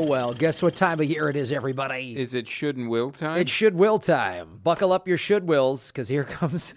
well, guess what time of year it is, everybody? Is it should and will time? It's should will time. Buckle up your should wills, because here comes.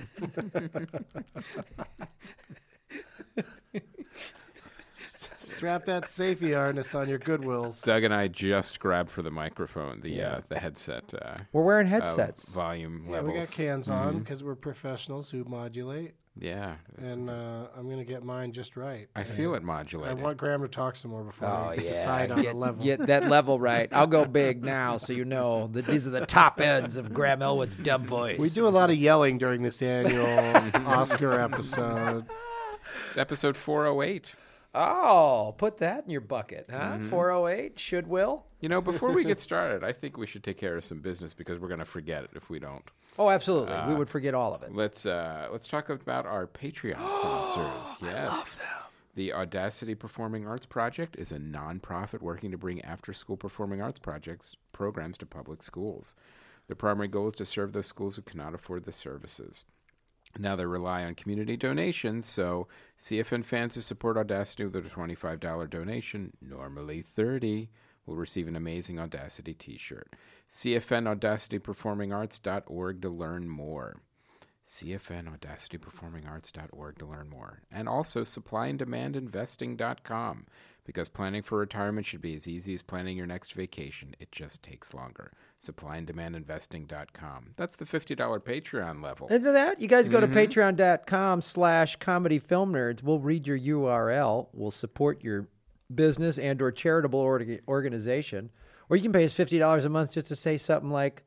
Strap that safety harness on your Goodwills. Doug and I just grabbed for the microphone, the headset. We're wearing headsets. Volume Yeah, levels. we got cans on because we're professionals who modulate. Yeah. And I'm going to get mine just right. I feel it I modulated. want Graham to talk some more before Oh, we yeah. decide on the level. Get that level right. I'll go big now, so you know that these are the top ends of Graham Elwood's dumb voice. We do a lot of yelling during this annual Oscar episode. It's episode 408. Oh, put that in your bucket, huh? 408, should will. You know, before we get started, I think we should take care of some business because we're going to forget it if we don't. Oh, absolutely. We would forget all of it. Let's talk about our Patreon sponsors. Yes. Love them. The Audacity Performing Arts Project is a nonprofit working to bring after-school performing arts programs to public schools. The primary goal is to serve those schools who cannot afford the services. Now they rely on community donations, so CFN fans who support Audacity with a $25 donation, normally $30, will receive an amazing Audacity t-shirt. CFN AudacityPerformingArts.org to learn more. CFN AudacityPerformingArts.org to learn more. And also SupplyAndDemandInvesting.com, because planning for retirement should be as easy as planning your next vacation. It just takes longer. SupplyAndDemandInvesting.com. That's the $50 Patreon level. Into that, you guys go to patreon.com/comedyfilmnerds. We'll read your URL. We'll support your business and or charitable organization. Or you can pay us $50 a month just to say something like,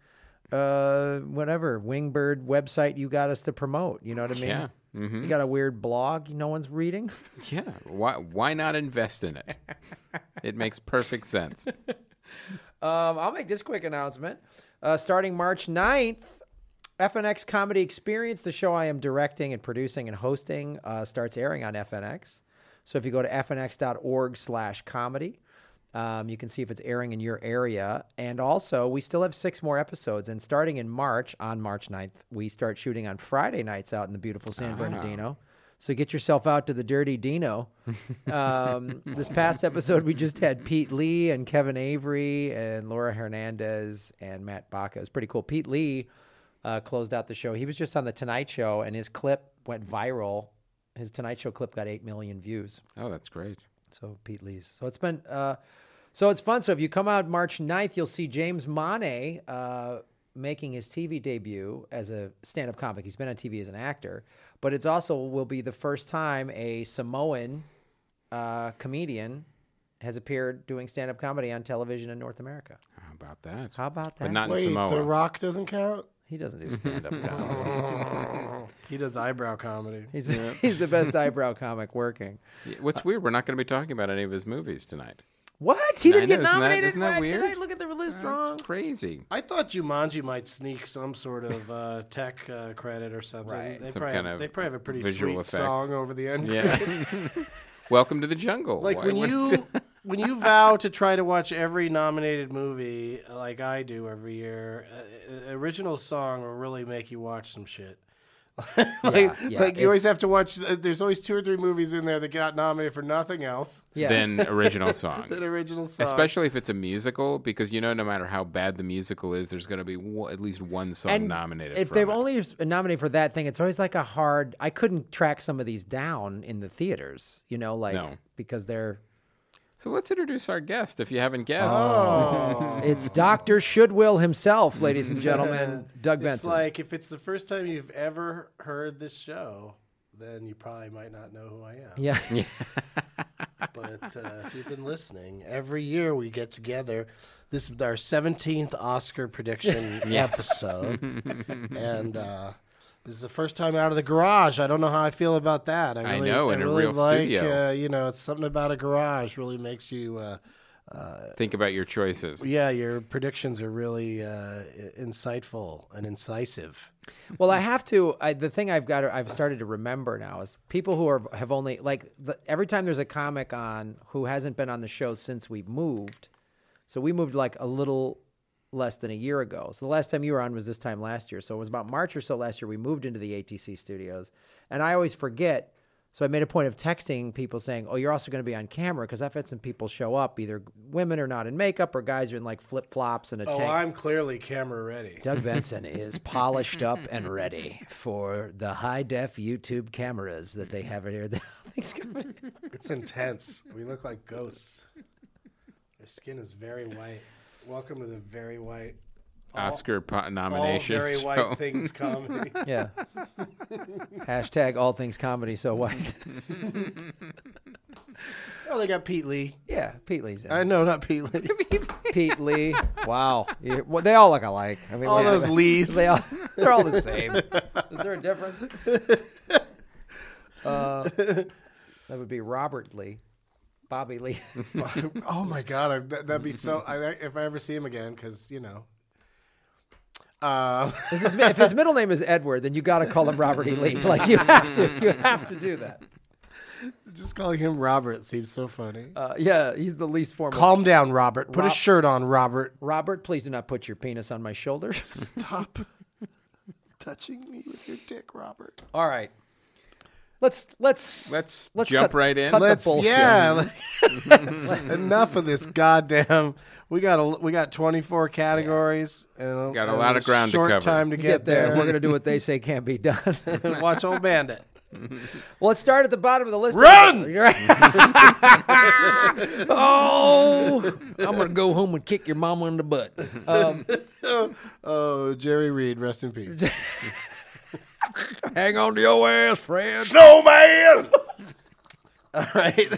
whatever, Wingbird website you got us to promote. You know what I mean? Yeah. Mm-hmm. You got a weird blog no one's reading? Yeah. Why not invest in it? It makes perfect sense. I'll make this quick announcement. Starting March 9th, FNX Comedy Experience, the show I am directing and producing and hosting, starts airing on FNX. So if you go to fnx.org/comedy, you can see if it's airing in your area. And also, we still have 6 more episodes. And starting in March, on March 9th, we start shooting on Friday nights out in the beautiful San Bernardino. So get yourself out to the Dirty Dino. This past episode, we just had Pete Lee and Kevin Avery and Laura Hernandez and Matt Baca. It was pretty cool. Pete Lee closed out the show. He was just on The Tonight Show, and his clip went viral. His Tonight Show clip got 8 million views. Oh, that's great. So Pete Lee's. So it's been... So it's fun. So if you come out March 9th, you'll see James Monnet making his TV debut as a stand-up comic. He's been on TV as an actor, but it's also will be the first time a Samoan comedian has appeared doing stand-up comedy on television in North America. How about that? How about that? But not in Wait, Samoa. The Rock doesn't count? He doesn't do stand-up comedy. He does eyebrow comedy. He's the best eyebrow comic working. Yeah, what's weird, we're not going to be talking about any of his movies tonight. What? He didn't I get know, nominated? isn't that What? weird? Did I look at the list wrong? That's crazy. I thought Jumanji might sneak some sort of tech credit or something. Right. They Some probably, kind of they probably have a pretty visual sweet effects. song over the end. Yeah. Welcome to the jungle. Like Why when would- when you vow to try to watch every nominated movie, like I do every year, original song will really make you watch some shit. like you always have to watch. There's always 2 or 3 movies in there that got nominated for nothing else than original song. than original song. Especially if it's a musical, because no matter how bad the musical is, there's going to be at least one song nominated. If from they've it. only nominated for that thing, it's always like a hard. I couldn't track some of these down in the theaters, No. because they're. So let's introduce our guest. If you haven't guessed, It's Dr. Shoodwill himself, ladies and gentlemen, Doug It's Benson. like if it's the first time you've ever heard this show, then you probably might not know who I am. Yeah. But if you've been listening, every year we get together. This is our 17th Oscar prediction episode. And this is the first time out of the garage. I don't know how I feel about that. I know, in a real studio. It's something about a garage really makes you... think about your choices. yeah, your predictions are really insightful and incisive. Well, I have to. The thing I've started to remember now is people who have only every time there's a comic on who hasn't been on the show since we moved. So we moved like a little less than a year ago. So the last time you were on was this time last year. So it was about March or so last year we moved into the ATC studios, and I always forget So I made a point of texting people saying, "Oh, you're also going to be on camera," because I've had some people show up, either women are not in makeup or guys are in like flip flops and a tank. Oh, I'm clearly camera ready. Doug Benson is polished up and ready for the high def YouTube cameras that they have here. It's intense. We look like ghosts. Our skin is very white. Welcome to the very white Oscar nomination. All very white things comedy. Yeah. Hashtag all things comedy so white. Oh, they got Pete Lee. Yeah, Pete Lee's in it. I know, not Pete Lee. Pete Lee. Wow. Yeah, well, they all look alike. I mean, all those Lees. They're all the same. Is there a difference? That would be Robert Lee. Bobby Lee. Oh, my God. That'd be so... if I ever see him again, because, you know... If his middle name is Edward, then you got to call him Robert E. Lee. Like you have to do that. Just calling him Robert seems so funny. Yeah, he's the least formal. Calm down, Robert. Put a shirt on, Robert. Robert, please do not put your penis on my shoulder. Stop touching me with your dick, Robert. All right. Let's jump right in. Enough of this goddamn. We got 24 categories and got a lot of ground to cover. Short time to get there. We're gonna do what they say can't be done. Watch Old Bandit. Well, let's start at the bottom of the list. Run! Oh, I'm gonna go home and kick your mama in the butt. Oh, Jerry Reed, rest in peace. Hang on to your ass, friend. Snowman! All right.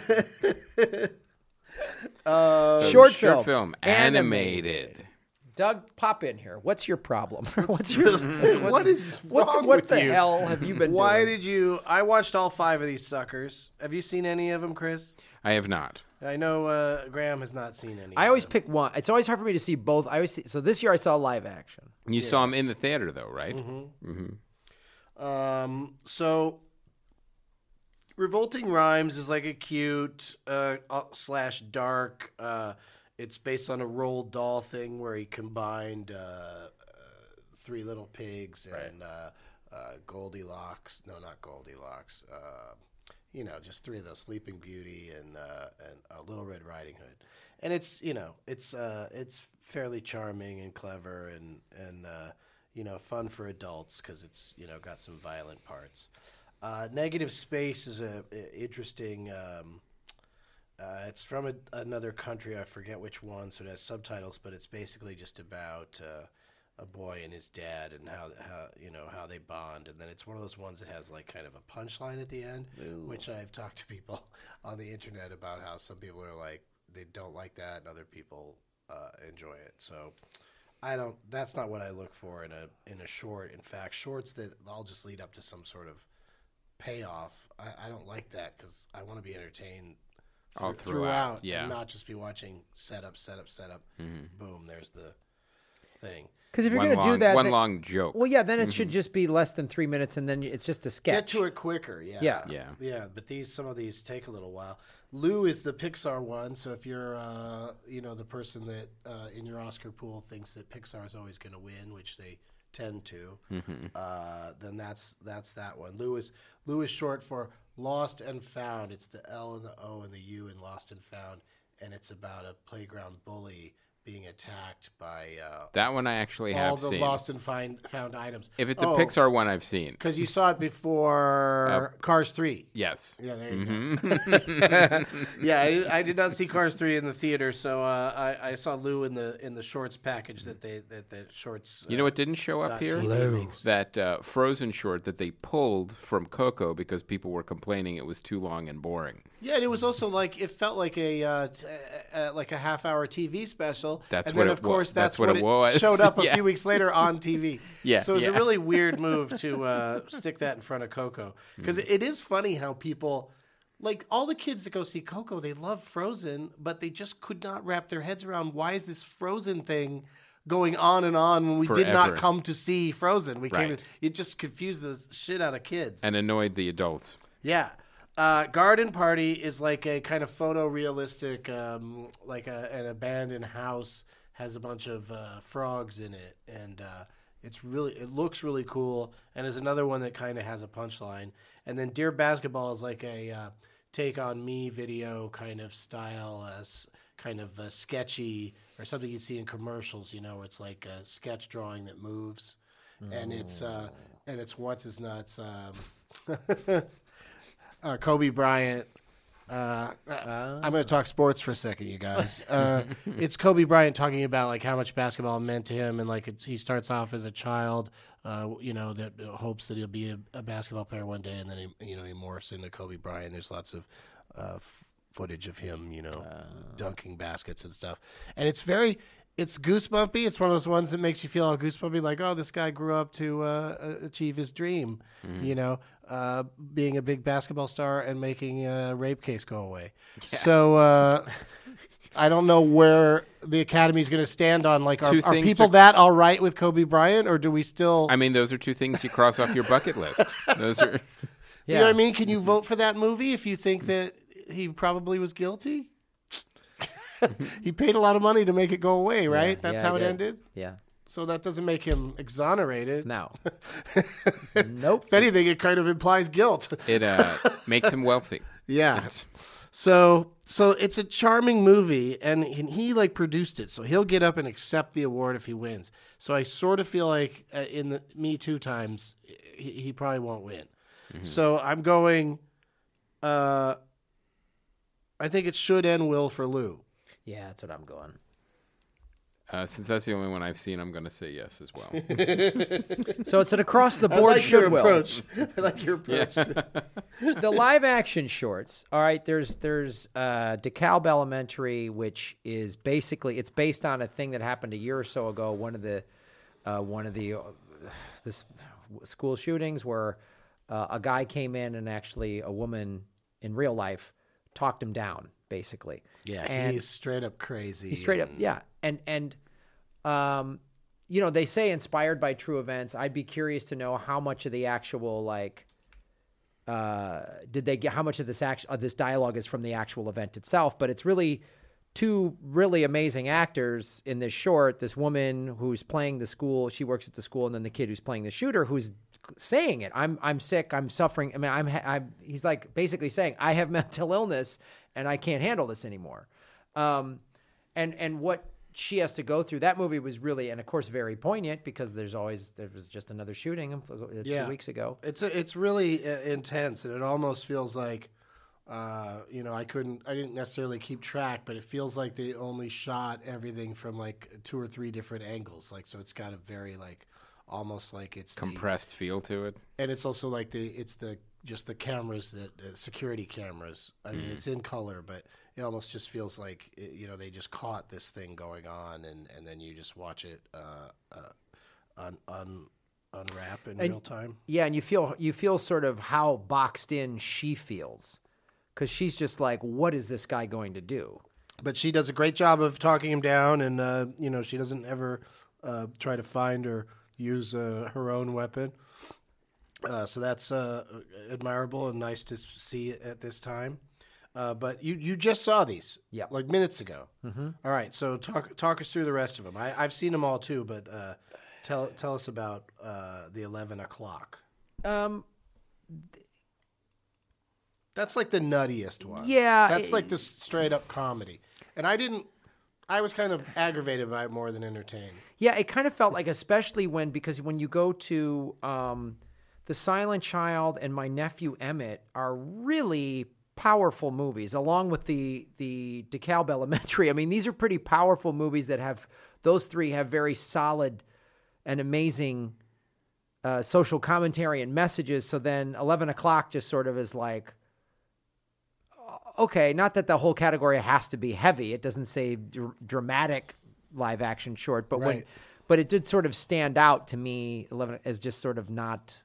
Short film. Animated. Doug, pop in here. What's your problem? What is wrong what with the you? hell have you been Why doing? did you... I watched all 5 of these suckers. Have you seen any of them, Chris? I have not. I know Graham has not seen any. I always pick one. It's always hard for me to see both. So this year I saw live action. You saw him in the theater, though, right? Mm-hmm. Mm-hmm. So Revolting Rhymes is like a cute / dark. It's based on a Roald Dahl thing where he combined 3 Little Pigs and Goldilocks. No, not Goldilocks. Just 3 of those, Sleeping Beauty and Little Red Riding Hood. And it's fairly charming and clever and fun for adults because it's got some violent parts. Negative Space is a interesting. It's from another country. I forget which one, so it has subtitles. But it's basically just about a boy and his dad and how they bond. And then it's one of those ones that has like kind of a punchline at the end, which I've talked to people on the internet about how some people are like they don't like that and other people enjoy it. So that's not what I look for in a short. In fact, shorts that all just lead up to some sort of payoff. I don't like that because I want to be entertained all throughout, and not just be watching setup. Mm-hmm. Boom, there's the thing. Because if you're going to do that, long joke. Well, yeah, then it should just be less than 3 minutes, and then it's just a sketch. Get to it quicker, yeah. But some of these take a little while. Lou is the Pixar one, so if you're the person that in your Oscar pool thinks that Pixar is always going to win, which they tend to, then that's that one. Lou is short for Lost and Found. It's the L and the O and the U in Lost and Found, and it's about a playground bully being attacked by that one I actually have seen. All the lost and found items. If it's a Pixar one, I've seen. Because you saw it before Cars 3. Yes. Yeah, there you go. Yeah, I did not see Cars 3 in the theater, so I saw Lou in the shorts package that shorts. You know what didn't show up here? That Frozen short that they pulled from Coco because people were complaining it was too long and boring. Yeah, and it was also like it felt like a half-hour TV special. That's and what then, it of course, was. that's what it was. Showed up a few weeks later on TV. Yeah, so it was a really weird move to stick that in front of Coco because it is funny how people. Like, all the kids that go see Coco, they love Frozen, but they just could not wrap their heads around why is this Frozen thing going on and on when we did not come to see Frozen. It just confused the shit out of kids. And annoyed the adults. Yeah. Garden Party is like a kind of photorealistic, like an abandoned house, has a bunch of frogs in it, and it looks really cool, and is another one that kind of has a punchline. And then Dear Basketball is like a Take On Me video kind of style, kind of sketchy, or something you'd see in commercials. It's like a sketch drawing that moves, and it's what's his nuts, Kobe Bryant. I'm going to talk sports for a second, you guys. It's Kobe Bryant talking about like how much basketball meant to him, and like he starts off as a child, that hopes that he'll be a basketball player one day, and then he morphs into Kobe Bryant. There's lots of footage of him, dunking baskets and stuff, and it's goosebumpy. It's one of those ones that makes you feel all goosebumpy, like, oh, this guy grew up to achieve his dream, being a big basketball star and making a rape case go away. Yeah. So I don't know where the Academy is going to stand on, like, are people that all right with Kobe Bryant, or do we still... I mean, those are two things you cross off your bucket list. Those are... Yeah. You know what I mean? Can you vote for that movie if you think that he probably was guilty? He paid a lot of money to make it go away, right? That's how it ended? Yeah. So that doesn't make him exonerated. No. Nope. If anything, it kind of implies guilt. It makes him wealthy. Yeah. So it's a charming movie, and he like produced it, so he'll get up and accept the award if he wins. So I sort of feel like in the Me Too times, he probably won't win. Mm-hmm. So I'm going, I think it should end Will for Lou. Yeah, that's what I'm going. Since that's the only one I've seen, I'm going to say yes as well. So it's an across-the-board should Will. I like your approach. Yeah. The live-action shorts. All right, there's DeKalb Elementary, which is basically it's based on a thing that happened a year or so ago. One of the school shootings where a guy came in and actually a woman in real life talked him down. Basically, and he's straight up crazy. He's straight up, yeah, and they say inspired by true events. I'd be curious to know how much of the actual did they get how much of this dialogue is from the actual event itself. But it's really two really amazing actors in this short. This woman who's playing the school, she works at the school, and then the kid who's playing the shooter, who's saying it. I'm sick. I'm suffering. I mean, he's like basically saying I have mental illness and I can't handle this anymore. And what she has to go through. That movie was really, and of course, very poignant because there was just another shooting 2 weeks ago. It's really intense, and it almost feels like, I didn't necessarily keep track, but it feels like they only shot everything from like 2 or 3 different angles. Like, so it's got a very like, almost like it's compressed feel to it. And it's also like just the cameras security cameras. I mean, it's in color, but it almost just feels like they just caught this thing going on, and then you just watch it unwrap in real time. Yeah, and you feel sort of how boxed in she feels, because she's just like, what is this guy going to do? But she does a great job of talking him down, and she doesn't ever try to find or use her own weapon. So that's admirable and nice to see at this time. But you just saw these, like minutes ago. Mm-hmm. All right, so talk us through the rest of them. I've seen them all too, but tell us about the 11 o'clock. That's like the nuttiest one. Yeah, that's like the straight up comedy, and I was kind of aggravated by it more than entertained. Yeah, it kind of felt like, especially because when you go to The Silent Child and My Nephew Emmett are really powerful movies, along with the DeKalb Elementary. I mean, these are pretty powerful movies those three have very solid and amazing social commentary and messages. So then 11 o'clock just sort of is like, okay, not that the whole category has to be heavy. It doesn't say dramatic live action short, but right. But it did sort of stand out to me 11 as just sort of not.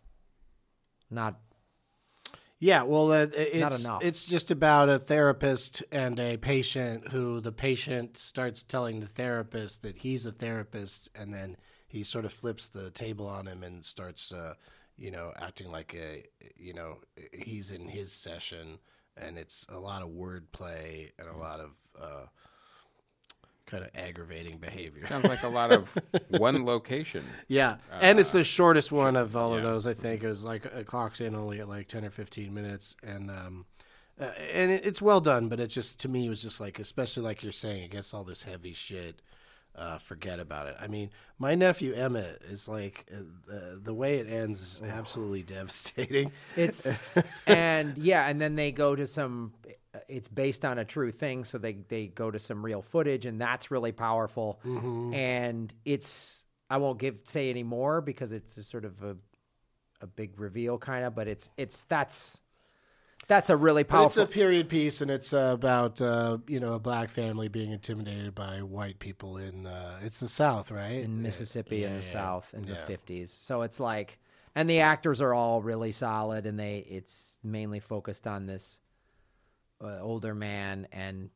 Yeah, well, not enough. It's just about a therapist and a patient who the patient starts telling the therapist that he's a therapist, and then he sort of flips the table on him and starts, acting like he's in his session. And it's a lot of wordplay and a lot of kind of aggravating behavior. Sounds like a lot of one location. Yeah, and it's the shortest one of all of those. I think it was like it clocks in only at like 10 or 15 minutes, and it's well done. But it's just, to me, it was just like, especially like you're saying, it gets all this heavy shit. Forget about it. I mean, my nephew Emmett is like the way it ends is absolutely devastating. And then they go to some. It's based on a true thing, so they go to some real footage, and that's really powerful. Mm-hmm. And I won't say any more because it's a sort of a big reveal kind of, but that's a really powerful. But it's a period piece, and it's about a black family being intimidated by white people in it's the South, right? In Mississippi in the South in the 50s. So it's like, and the actors are all really solid, and it's mainly focused on this older man, and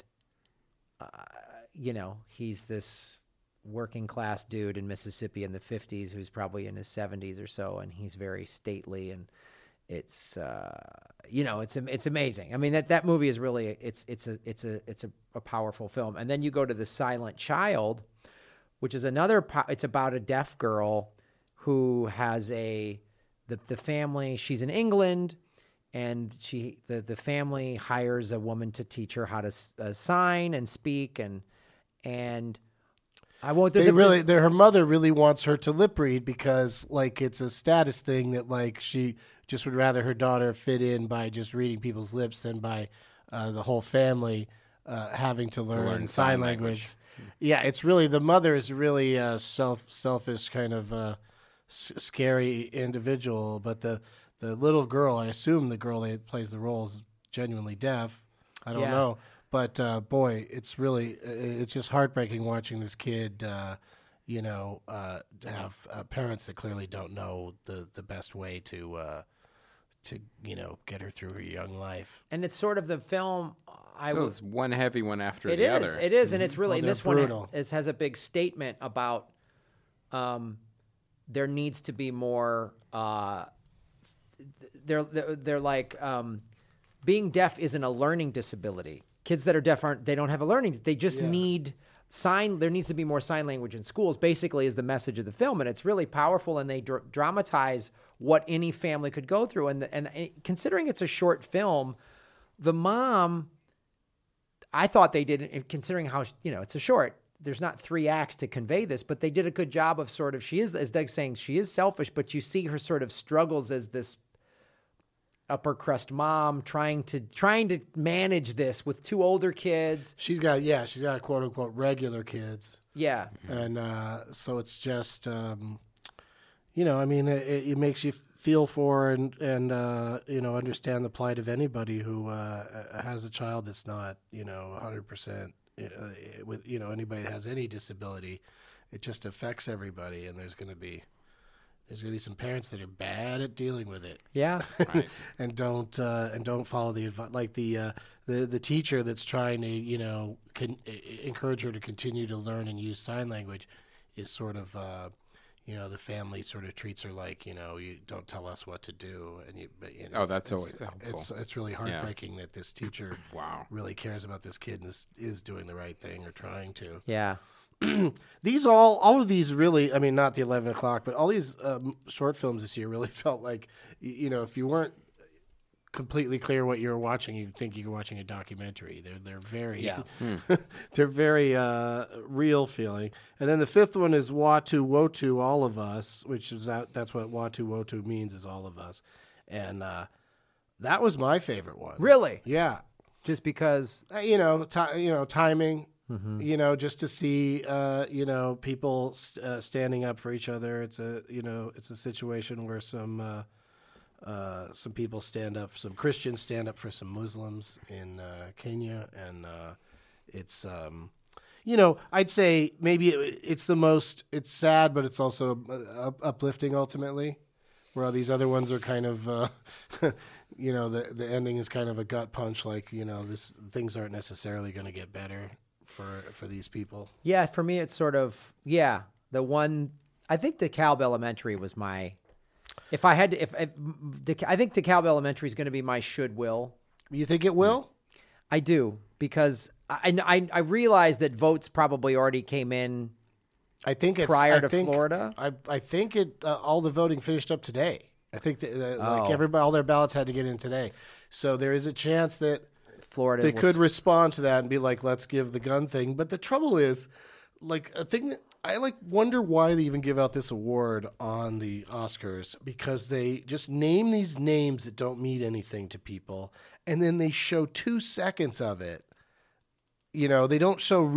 he's this working class dude in Mississippi in the 50s who's probably in his 70s or so, and he's very stately, and it's it's amazing. I mean, that movie is really it's a powerful film. And then you go to The Silent Child, which is it's about a deaf girl who has the family. She's in England, and the family hires a woman to teach her how to sign and speak, and I won't. Her mother really wants her to lip read because like it's a status thing that like she just would rather her daughter fit in by just reading people's lips than by the whole family having to learn sign language. Yeah, it's really, the mother is really a selfish kind of scary individual, but the little girl, I assume the girl that plays the role is genuinely deaf. I don't know. But, boy, it's just heartbreaking watching this kid, have parents that clearly don't know the best way to get her through her young life. And it's sort of the film. It's one heavy one after the other. It is, and it's really, and this brutal. one has a big statement about there needs to be more. They're like being deaf isn't a learning disability. Kids that are deaf they don't have a learning. They just need there needs to be more sign language in schools, basically, is the message of the film. And it's really powerful, and they dramatize what any family could go through. And considering it's a short film, the mom, I thought they did, considering how, it's a short, there's not 3 acts to convey this, but they did a good job of sort of, she is, as Doug's saying, she is selfish, but you see her sort of struggles as this upper crust mom trying to manage this with 2 older kids. She's got quote unquote regular kids. Yeah. And so it's just, it makes you feel for and understand the plight of anybody who has a child that's not, 100% with, anybody that has any disability. It just affects everybody, and there's going to be some parents that are bad at dealing with it. Yeah, right. and don't follow the advice. Like the teacher that's trying to encourage her to continue to learn and use sign language is sort of the family sort of treats her like you don't tell us what to do, and that's always helpful. It's really heartbreaking that this teacher really cares about this kid and is doing the right thing or trying to. Yeah. These all of these really, I mean, not the 11 o'clock, but all these short films this year really felt like, if you weren't completely clear what you were watching, you'd think you were watching a documentary. They're very, they're very real feeling. And then the 5th one is Watu Wotu, All of Us, which is that's what Watu Wotu means, is all of us. And that was my favorite one. Really? Yeah. Just because, timing. Mm-hmm. Just to see, people standing up for each other. It's a situation where some people stand up, some Christians stand up for some Muslims in Kenya, and it's, I'd say maybe it's it's sad, but it's also uplifting ultimately. Where all these other ones are kind of, the ending is kind of a gut punch, like things aren't necessarily going to get better for these people. Yeah, for me, it's sort of, the one, I think DeKalb Elementary was my, I think DeKalb Elementary is going to be my should will. You think it will? I do, because I realize that votes probably already came in. I think it's prior to Florida. I think all the voting finished up today. I think that like everybody, all their ballots had to get in today. So there is a chance that Florida they could respond to that and be like, let's give the gun thing. But the trouble is, like, a thing that I wonder why they even give out this award on the Oscars, because they just name these names that don't mean anything to people, and then they show 2 seconds of it. You know, they don't show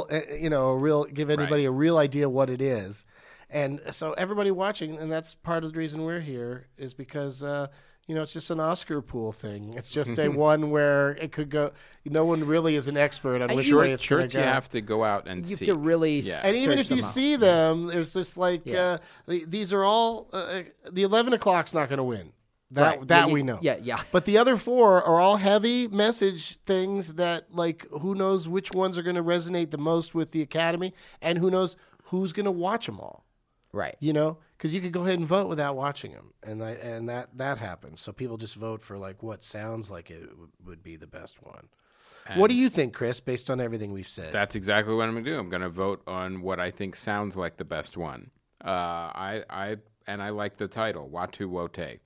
give anybody a real idea what it is. And so everybody watching, and that's part of the reason we're here, is because, it's just an Oscar pool thing. It's just a one where it could go. No one really is an expert on which way it's going to go. You have to go out and see. You have to really And even if you see them, there's this these are all, the 11 o'clock's not going to win. That we know. Yeah. But the other 4 are all heavy message things that, like, who knows which ones are going to resonate the most with the Academy, and who knows who's going to watch them all. Right. You know, because you could go ahead and vote without watching them, and that happens. So people just vote for like what sounds like it would be the best one. And what do you think, Chris? Based on everything we've said, that's exactly what I'm going to do. I'm going to vote on what I think sounds like the best one. I like the title, Watu Wote.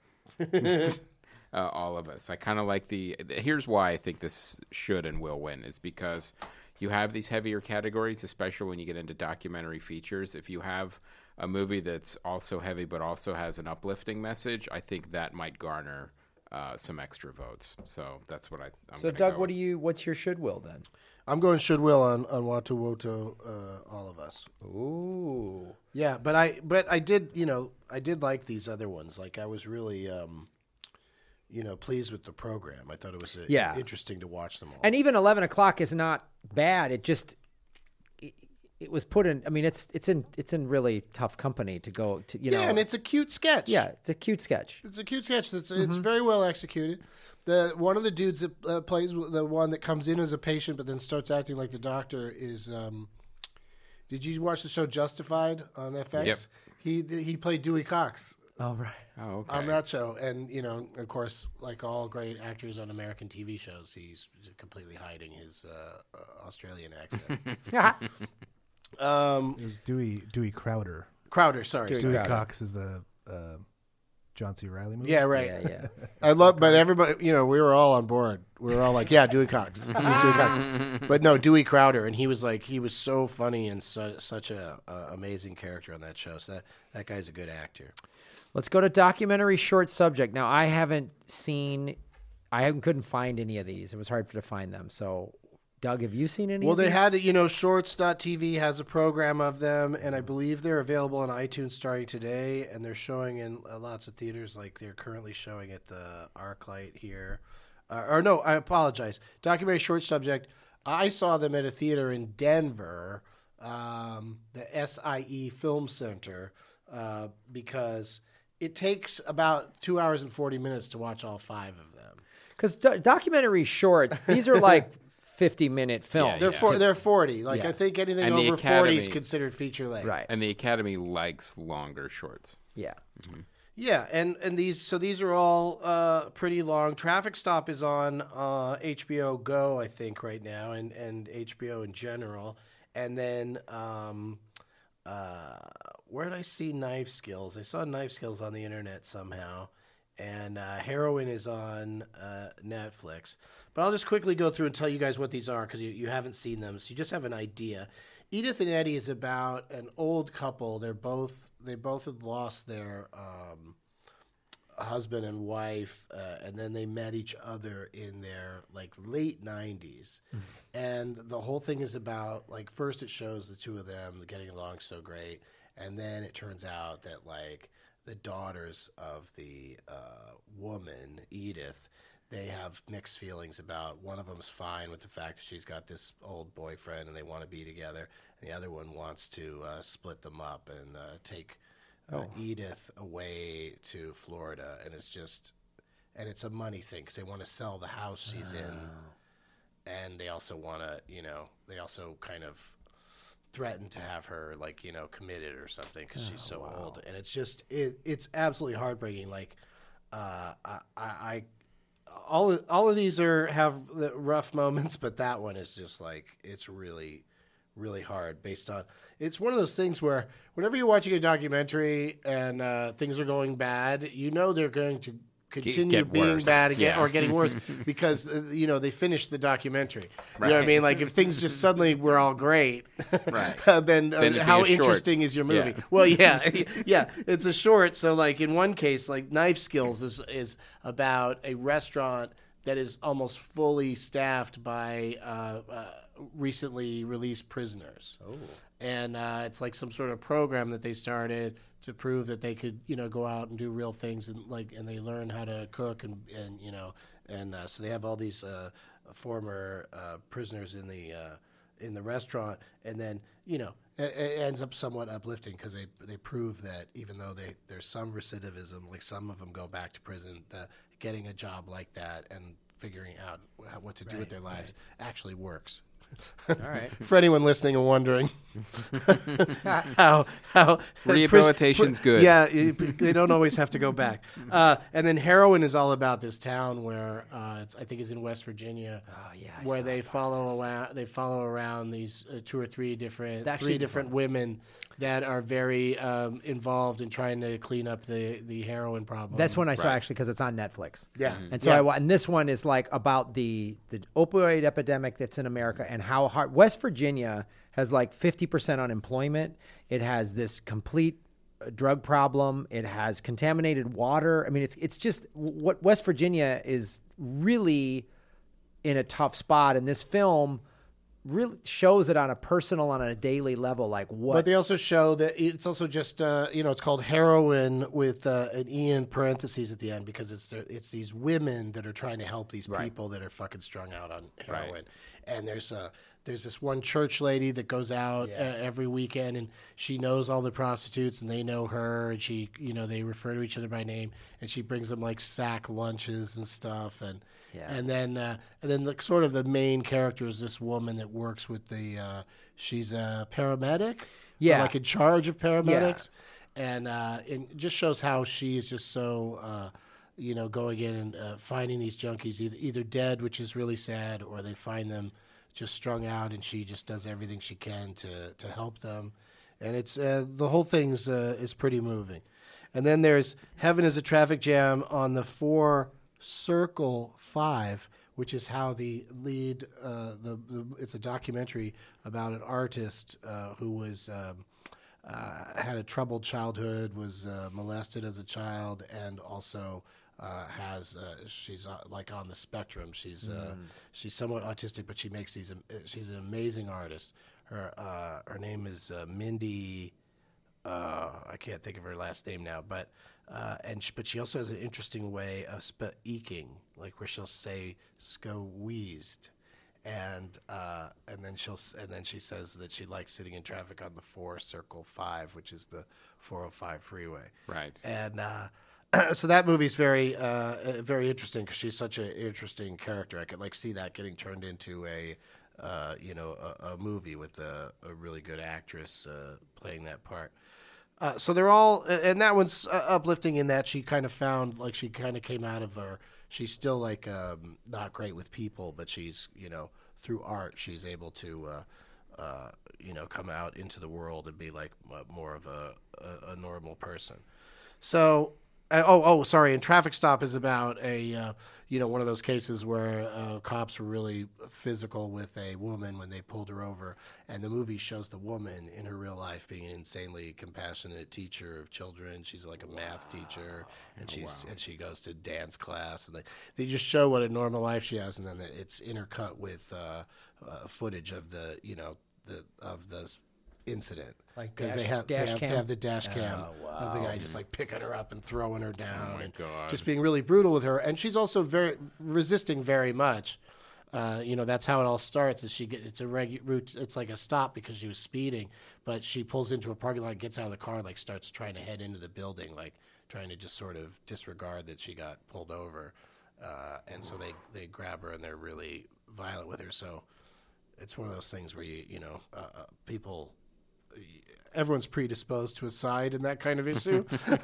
All of us. I kind of like here's why I think this should and will win, is because you have these heavier categories, especially when you get into documentary features. If you have a movie that's also heavy but also has an uplifting message, I think that might garner some extra votes. So that's what I'm So Doug, what's your should will then? I'm going should will on Watu Woto, all of us. Ooh. Yeah, but I did like these other ones. Like, I was really pleased with the program. I thought it was interesting to watch them all. And even 11 o'clock is not bad. It just it was put in. I mean, it's in really tough company to go to. And it's a cute sketch. Yeah, it's a cute sketch. It's it's very well executed. One of the dudes that plays the one that comes in as a patient but then starts acting like the doctor is. Did you watch the show Justified on FX? Yep. He played Dewey Cox. Oh, right. Oh, okay. On that show. And, of course, like all great actors on American TV shows, he's completely hiding his Australian accent. It was Dewey Crowder. Crowder, sorry. Dewey Cox is the John C. Reilly movie. Yeah, right. Yeah. But everybody, we were all on board. We were all like, yeah, Dewey Cox. He was Dewey Cox. But no, Dewey Crowder. And he was so funny and such a amazing character on that show. So that guy's a good actor. Let's go to documentary short subject. Now, I couldn't find any of these. It was hard to find them. So, Doug, have you seen any of these? Well, they had, Shorts.tv has a program of them, and I believe they're available on iTunes starting today, and they're showing in lots of theaters, like they're currently showing at the ArcLight here. No, I apologize. Documentary short subject, I saw them at a theater in Denver, the SIE Film Center, because it takes about 2 hours and 40 minutes to watch all 5 of them. Because documentary shorts, these are like 50-minute films. They're 40. I think anything over 40 is considered feature length. Right. And the Academy likes longer shorts. Yeah. Mm-hmm. Yeah, and these are all pretty long. Traffic Stop is on HBO Go, I think, right now, and HBO in general. And then where did I see Knife Skills? I saw Knife Skills on the internet somehow. And Heroin is on Netflix. But I'll just quickly go through and tell you guys what these are, because you haven't seen them, so you just have an idea. Edith and Eddie is about an old couple. They both had lost their husband and wife, and then they met each other in their late 90s. Mm-hmm. And the whole thing is about first it shows the two of them getting along so great, and then it turns out that the daughters of the woman, Edith, they have mixed feelings about. One of them's fine with the fact that she's got this old boyfriend and they want to be together, and the other one wants to split them up and take Edith away to Florida, and it's a money thing because they want to sell the house she's in, and they also want to, they also kind of threaten to have her committed or something because she's so old, and it's just it's absolutely heartbreaking. all of these have the rough moments, but that one is just like it's really, really hard. It's one of those things where whenever you're watching a documentary and things are going bad, they're going to continue being worse. Bad again or getting worse because they finished the documentary. Right. You know what I mean? Like if things just suddenly were all great, right? then how interesting is your movie? Yeah. Well, yeah, it's a short. So like in one case, like Knife Skills is about a restaurant that is almost fully staffed by recently released prisoners. Oh. And it's like some sort of program that they started to prove that they could, go out and do real things and they learn how to cook and so they have all these former prisoners in the restaurant, and then it ends up somewhat uplifting because they prove that even though there's some recidivism, like some of them go back to prison, getting a job like that and figuring out what to do with their lives actually works. All right. For anyone listening and wondering how rehabilitation's good. Yeah, they don't always have to go back. And then Heroin is all about this town where I think it's in West Virginia. Oh yeah, where they follow around these two or three different women that are very involved in trying to clean up the heroin problem. That's one I saw actually because it's on Netflix. Yeah, and so and this one is like about the opioid epidemic that's in America and how hard West Virginia has like 50% unemployment. It has this complete drug problem. It has contaminated water. I mean, it's just what West Virginia is really in a tough spot. And this film really shows it on a daily level, like what. But they also show that it's also just it's called Heroin with an E in parentheses at the end because it's these women that are trying to help these people that are fucking strung out on heroin. Right. And there's this one church lady that goes out every weekend, and she knows all the prostitutes, and they know her, and she they refer to each other by name, and she brings them like sack lunches and stuff, and then the sort of the main character is this woman that works with she's a paramedic, like in charge of paramedics, and it just shows how she is just so going in and finding these junkies either dead, which is really sad, or they find them just strung out, and she just does everything she can to help them, and it's the whole thing is pretty moving. And then there's Heaven is a Traffic Jam on the 4 Circle 5, which is how the lead it's a documentary about an artist who was had a troubled childhood, was molested as a child, and also she's like on the spectrum. She's somewhat autistic, but she makes these. She's an amazing artist. Her name is Mindy. I can't think of her last name now, but she also has an interesting way of speaking, like where she'll say "squeezed," and then she says that she likes sitting in traffic on the 4 Circle 5, which is the 405 freeway. Right. And so that movie's very very interesting because she's such an interesting character. I could like see that getting turned into a movie with a really good actress playing that part. So they're all, and that one's uplifting in that she kind of found, like she kind of came out of she's still like not great with people, but she's, through art, she's able to, come out into the world and be like more of a normal person. So, sorry. And Traffic Stop is about one of those cases where cops were really physical with a woman when they pulled her over, and the movie shows the woman in her real life being an insanely compassionate teacher of children. She's like a math teacher, and she goes to dance class, and they just show what a normal life she has, and then it's intercut with footage of the incident, because they have the dash cam of the guy just like picking her up and throwing her down, and just being really brutal with her. And she's also very resisting very much. That's how it all starts. Is it's a route. It's like a stop because she was speeding, but she pulls into a parking lot, gets out of the car, and like starts trying to head into the building, like trying to just sort of disregard that she got pulled over. And so they grab her and they're really violent with her. So it's one of those things where people everyone's predisposed to a side in that kind of issue.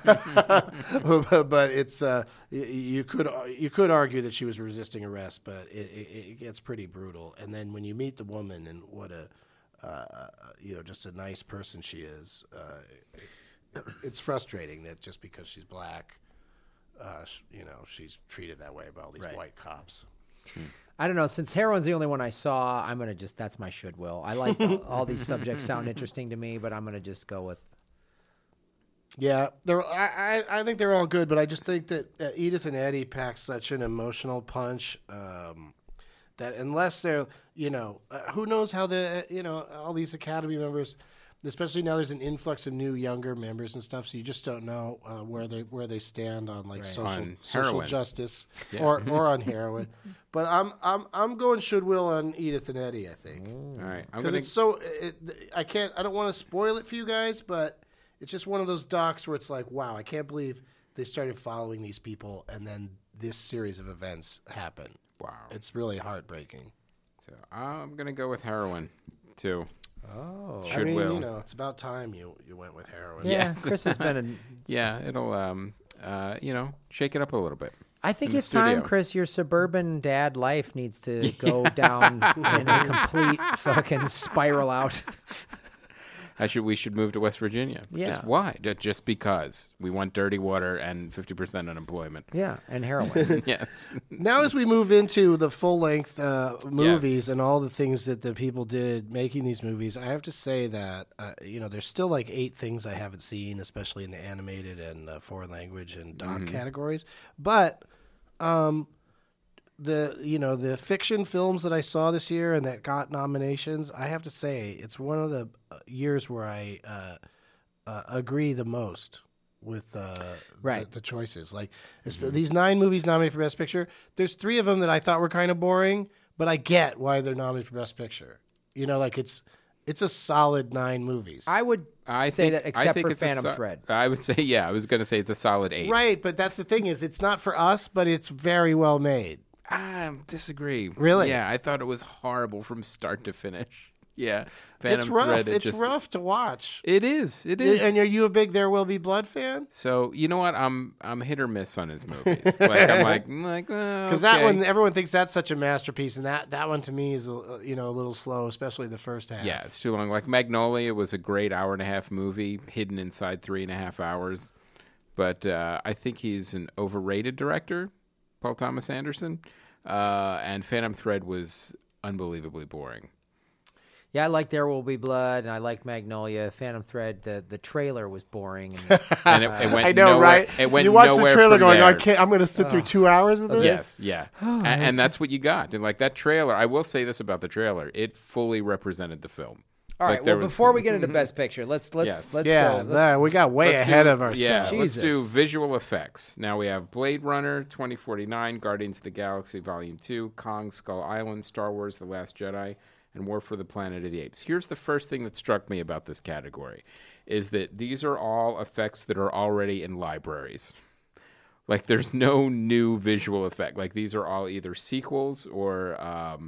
But it's you could argue that she was resisting arrest, but it gets pretty brutal. And then when you meet the woman and what a just a nice person she is, it's frustrating that just because she's black, she's treated that way by all these white cops. I don't know. Since Heroin's the only one I saw, I'm going to that's my should will. I like all these subjects sound interesting to me, but I'm going to just go with. Yeah, I think they're all good, but I just think that Edith and Eddie pack such an emotional punch that unless they're, who knows how all these Academy members, especially now there's an influx of new younger members and stuff, so you just don't know where they stand on social justice or on heroin. But I'm going should will on Edith and Eddie, I think. All right, because it's I don't want to spoil it for you guys, but it's just one of those docs where it's like, wow, I can't believe they started following these people and then this series of events happen. Wow, it's really heartbreaking. So I'm gonna go with Heroin too. Oh, will. It's about time you went with Heroin. Yeah, Chris has been it'll shake it up a little bit. I think it's time, Chris. Your suburban dad life needs to go down in a complete fucking spiral out. We should move to West Virginia. Yeah. Just why? Just because we want dirty water and 50% unemployment. Yeah, and heroin. Yes. Now, as we move into the full-length movies and all the things that the people did making these movies, I have to say that there's still like 8 things I haven't seen, especially in the animated and foreign language and doc categories. But the fiction films that I saw this year and that got nominations, I have to say it's one of the years where I agree the most with the choices. Like these 9 movies nominated for Best Picture, there's 3 of them that I thought were kind of boring, but I get why they're nominated for Best Picture. It's a solid 9 movies. I would say that except for Phantom Thread. I would say, I was going to say it's a solid 8. Right, but that's the thing is it's not for us, but it's very well made. I disagree. Really? Yeah, I thought it was horrible from start to finish. Yeah, it's rough. It's rough to watch. It is. It is. And are you a big There Will Be Blood fan? So you know what? I'm hit or miss on his movies. I'm like, because that one, everyone thinks that's such a masterpiece, and that one to me is a little slow, especially the first half. Yeah, it's too long. Like Magnolia was a great 1.5-hour movie hidden inside 3.5 hours, but I think he's an overrated director. Paul Thomas Anderson, and Phantom Thread was unbelievably boring. Yeah, I like There Will Be Blood, and I like Magnolia. Phantom Thread, the trailer was boring. And it went I know, nowhere, right? It went you watch the trailer going, there. I'm going to sit through 2 hours of this? Yes, yeah. And that's what you got. And like that trailer, I will say this about the trailer, it fully represented the film. All right. Well, before we get into Best Picture, let's go. We got way ahead of ourselves. Yeah, let's do visual effects. Now we have Blade Runner 2049, Guardians of the Galaxy Volume 2, Kong Skull Island, Star Wars: The Last Jedi, and War for the Planet of the Apes. Here's the first thing that struck me about this category, is that these are all effects that are already in libraries. Like there's no new visual effect. Like these are all either sequels or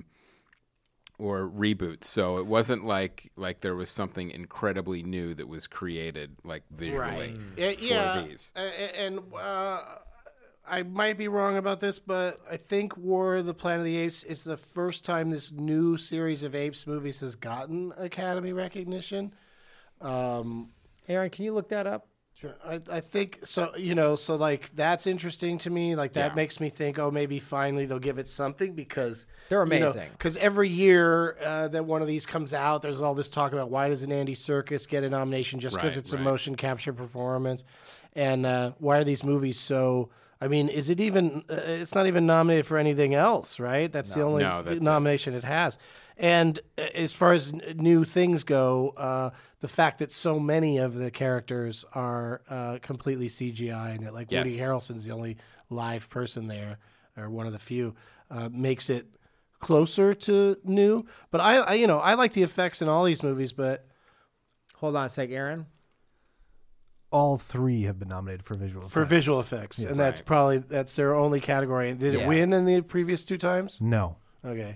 reboots. So it wasn't like there was something incredibly new that was created like visually for these. And I might be wrong about this, but I think War of the Planet of the Apes is the first time this new series of Apes movies has gotten Academy recognition. Aaron, can you look that up? Sure. I think so. So like that's interesting to me. Like that makes me think, maybe finally they'll give it something because they're amazing. Because every year that one of these comes out, there's all this talk about why doesn't Andy Serkis get a nomination just because it's a motion capture performance, and why are these movies so? I mean, is it even? It's not even nominated for anything else, right? That's the only nomination it has. And as far as new things go, the fact that so many of the characters are completely CGI and that Woody Harrelson's the only live person there, or one of the few, makes it closer to new. But I like the effects in all these movies. But hold on a sec, Aaron. All 3 have been nominated for visual effects. For visual effects, yes. And that's their only category. Did it win in the previous 2 times? No. Okay.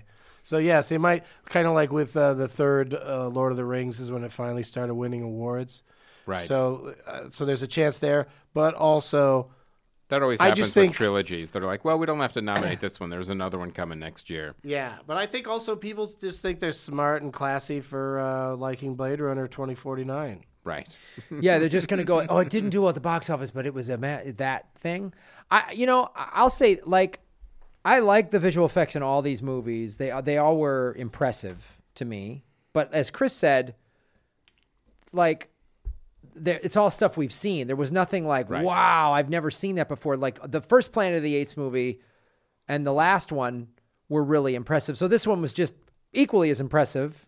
So yes, they might kind of like with the third Lord of the Rings is when it finally started winning awards. Right. So there's a chance there, but also that always happens with trilogies. They're like, well, we don't have to nominate this one. There's another one coming next year. Yeah, but I think also people just think they're smart and classy for liking Blade Runner 2049. Right. Yeah, they're just going to go, oh, it didn't do well at the box office, but it was that thing. I'll say, like, I like the visual effects in all these movies. They all were impressive to me. But as Chris said, like, it's all stuff we've seen. There was nothing like, wow, I've never seen that before. Like the first Planet of the Apes movie and the last one were really impressive. So this one was just equally as impressive.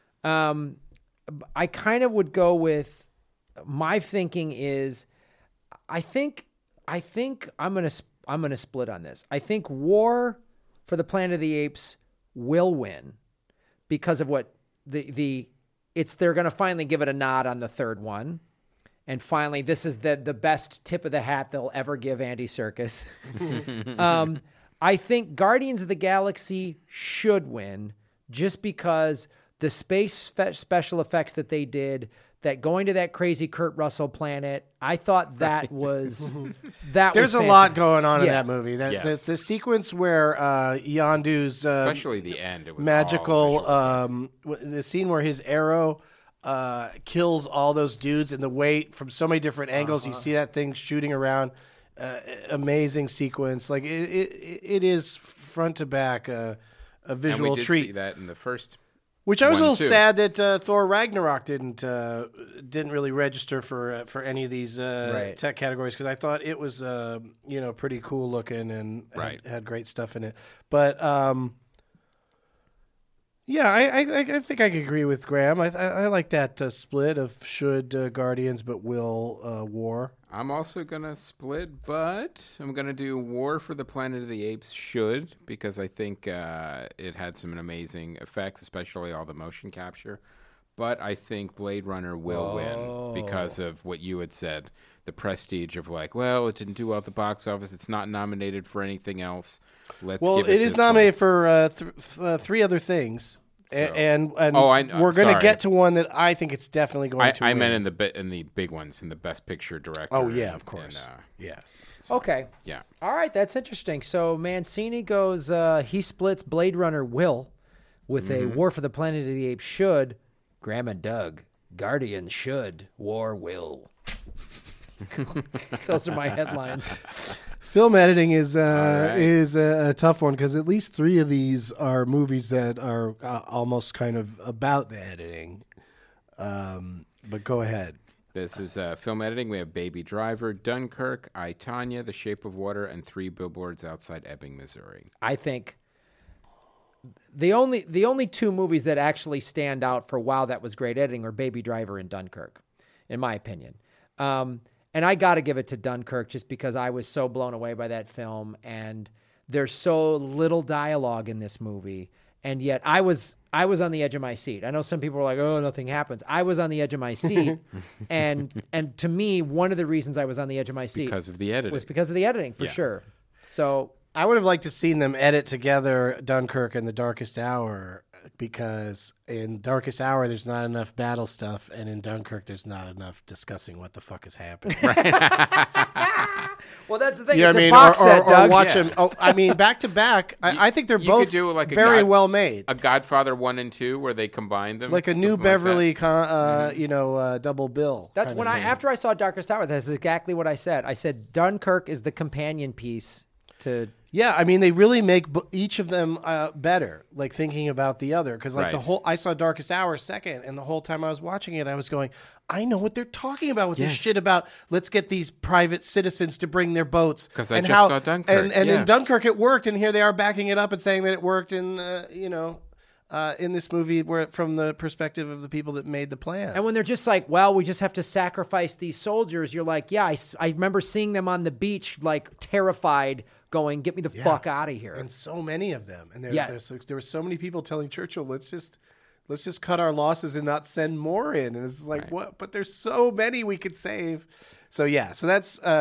I kind of would go with, my thinking is, I think I'm gonna split on this. I think War for the Planet of the Apes will win because of what they're gonna finally give it a nod on the third one. And finally, this is the best tip of the hat they'll ever give Andy Serkis. I think Guardians of the Galaxy should win just because the space special effects that they did, that going to that crazy Kurt Russell planet, I thought that was There's a lot going on in that movie. The sequence where Yondu's especially the end, it was magical. The scene where his arrow kills all those dudes, and the way from so many different angles you see that thing shooting around. Amazing sequence. Like it is front to back a visual and we did treat. See that in the first. Which I was a little sad that Thor Ragnarok didn't really register for any of these tech categories, because I thought it was pretty cool looking and had great stuff in it. But I think I could agree with Graham. I like that split of should Guardians but will War. I'm also going to split, but I'm going to do War for the Planet of the Apes should, because I think it had some amazing effects, especially all the motion capture. But I think Blade Runner will win because of what you had said, the prestige of like, well, it didn't do well at the box office. It's not nominated for anything else. It is nominated for three other things. So. And we're going to get to one that I think it's definitely going to win. I meant in the big ones, in the Best Picture Director. Oh, yeah, of course. So, okay. Yeah. All right, that's interesting. So Mancini goes, he splits Blade Runner will with a War for the Planet of the Apes should. Graham and Doug, Guardians should, War will. Those are my headlines. Film editing is a tough one, because at least three of these are movies that are almost kind of about the editing. But go ahead. This is film editing. We have Baby Driver, Dunkirk, I, Tonya, The Shape of Water, and 3 Billboards Outside Ebbing, Missouri. I think the only two movies that actually stand out for wow, that was great editing are Baby Driver and Dunkirk, in my opinion. And I got to give it to Dunkirk just because I was so blown away by that film, and there's so little dialogue in this movie, and yet I was on the edge of my seat. I know some people were like, "Oh, nothing happens." I was on the edge of my seat, and to me, one of the reasons I was on the edge of my seat because of the editing was because of the editing, for sure. So I would have liked to seen them edit together Dunkirk and The Darkest Hour, because in Darkest Hour there's not enough battle stuff, and in Dunkirk there's not enough discussing what the fuck is happening. Well, that's the thing. You know it's what a box set, Doug. Or watch them. Oh, I mean, back to back. I think they're both very well made. A Godfather 1 and 2 where they combine them, like a New Beverly, double bill. That's when after I saw Darkest Hour. That's exactly what I said. I said Dunkirk is the companion piece to. Yeah, I mean, they really make each of them better, like thinking about the other. Because I saw Darkest Hour second, and the whole time I was watching it, I was going, I know what they're talking about with this shit about let's get these private citizens to bring their boats. Because I just saw Dunkirk. And in Dunkirk it worked, and here they are backing it up and saying that it worked in, in this movie from the perspective of the people that made the plan. And when they're just like, well, we just have to sacrifice these soldiers, you're like, yeah, I remember seeing them on the beach, like terrified, going, get me the fuck out of here. And so many of them. And there were so many people telling Churchill, let's just cut our losses and not send more in. And it's like, what? But there's so many we could save. So yeah, so that's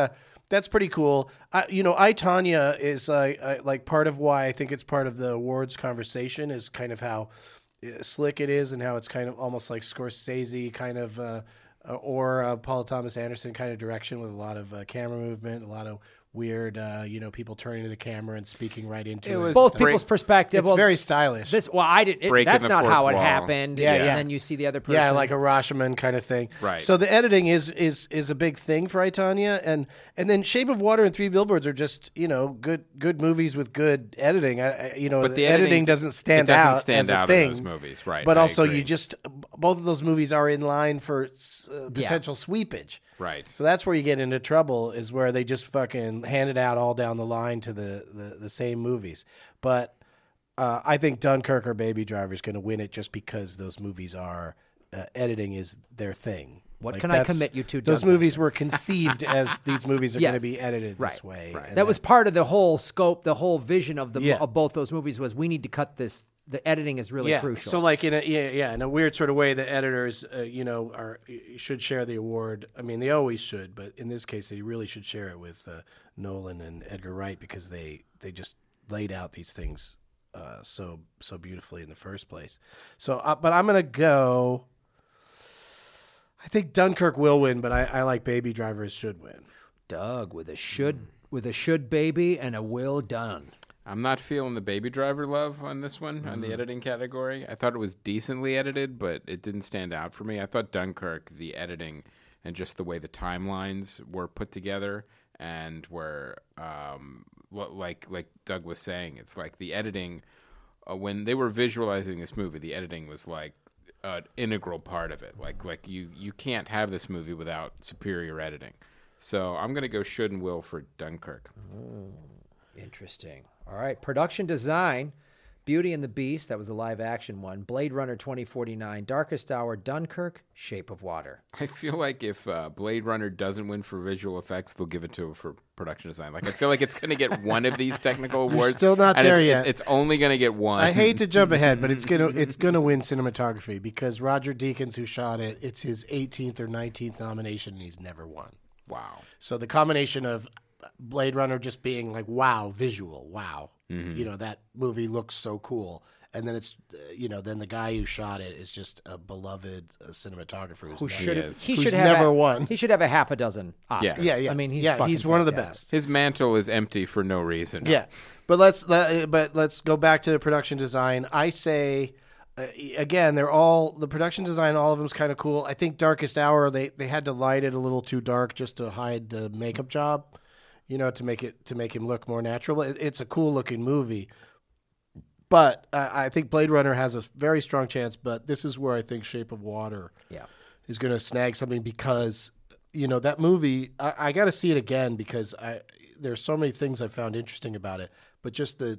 that's pretty cool. I Tonya is like part of why I think it's part of the awards conversation is kind of how slick it is and how it's kind of almost like Scorsese kind of or Paul Thomas Anderson kind of direction with a lot of camera movement, a lot of weird, people turning to the camera and speaking right into it. Was both people's perspective. It's very stylish. That's not how it happened. Yeah. And then you see the other person. Yeah, like a Rashomon kind of thing. Right. So the editing is a big thing for I, Tonya, and then Shape of Water and Three Billboards are just good movies with good editing. But the editing doesn't stand out as a thing in those movies, right? But also, both of those movies are in line for potential sweepage. Right. So that's where you get into trouble, is where they just fucking hand it out all down the line to the same movies. But I think Dunkirk or Baby Driver is going to win it just because those movies are editing is their thing. What can I commit you to? Those movies were conceived as these movies are going to be edited this way. Right. That was part of the whole scope, the whole vision of of both those movies was we need to cut this. The editing is really crucial. So, like in a weird sort of way, the editors, should share the award. I mean, they always should, but in this case, they really should share it with Nolan and Edgar Wright because they just laid out these things so beautifully in the first place. So, but I'm gonna go. I think Dunkirk will win, but I like Baby Driver should win. Doug with a should baby and a will done. I'm not feeling the Baby Driver love on this one, on the editing category. I thought it was decently edited, but it didn't stand out for me. I thought Dunkirk, the editing and just the way the timelines were put together and were, like Doug was saying, it's like the editing, when they were visualizing this movie, the editing was like an integral part of it. Like you can't have this movie without superior editing. So I'm going to go should and will for Dunkirk. Interesting. All right. Production design, Beauty and the Beast. That was the live action one. Blade Runner 2049, Darkest Hour, Dunkirk, Shape of Water. I feel like if Blade Runner doesn't win for visual effects, they'll give it to it for production design. Like I feel like it's going to get one of these technical awards. Still not there yet. It's only going to get one. I hate to jump ahead, but it's gonna win cinematography because Roger Deakins, who shot it, it's his 18th or 19th nomination, and he's never won. Wow. So the combination of Blade Runner just being like, wow, visual, wow. Mm-hmm. That movie looks so cool. And then it's, then the guy who shot it is just a beloved cinematographer who's never won. He should have a half a dozen Oscars. Yeah. I mean, he's one of the best. His mantle is empty for no reason. Yeah. But let's go back to production design. I say, again, they're all, the production design, all of them is kind of cool. I think Darkest Hour, they had to light it a little too dark just to hide the makeup job. To make him look more natural. It's a cool looking movie, but I think Blade Runner has a very strong chance. But this is where I think Shape of Water is going to snag something because that movie. I got to see it again because there's so many things I found interesting about it. But just the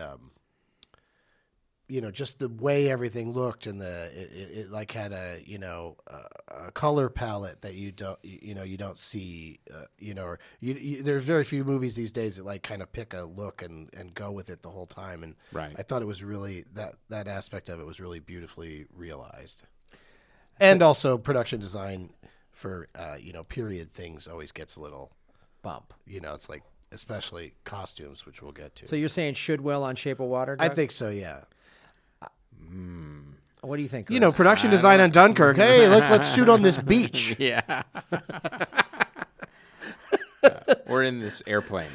just the way everything looked and it like had a color palette that you don't see, or there's very few movies these days that like kind of pick a look and go with it the whole time. And right. I thought it was really that aspect of it was really beautifully realized. And also production design for, period things always gets a little bump. It's like, especially costumes, which we'll get to. So you're saying should will on Shape of Water, Doug? I think so, yeah. What do you think, Chris? Production design on Dunkirk. Hey, let's shoot on this beach. Yeah. We're in this airplane.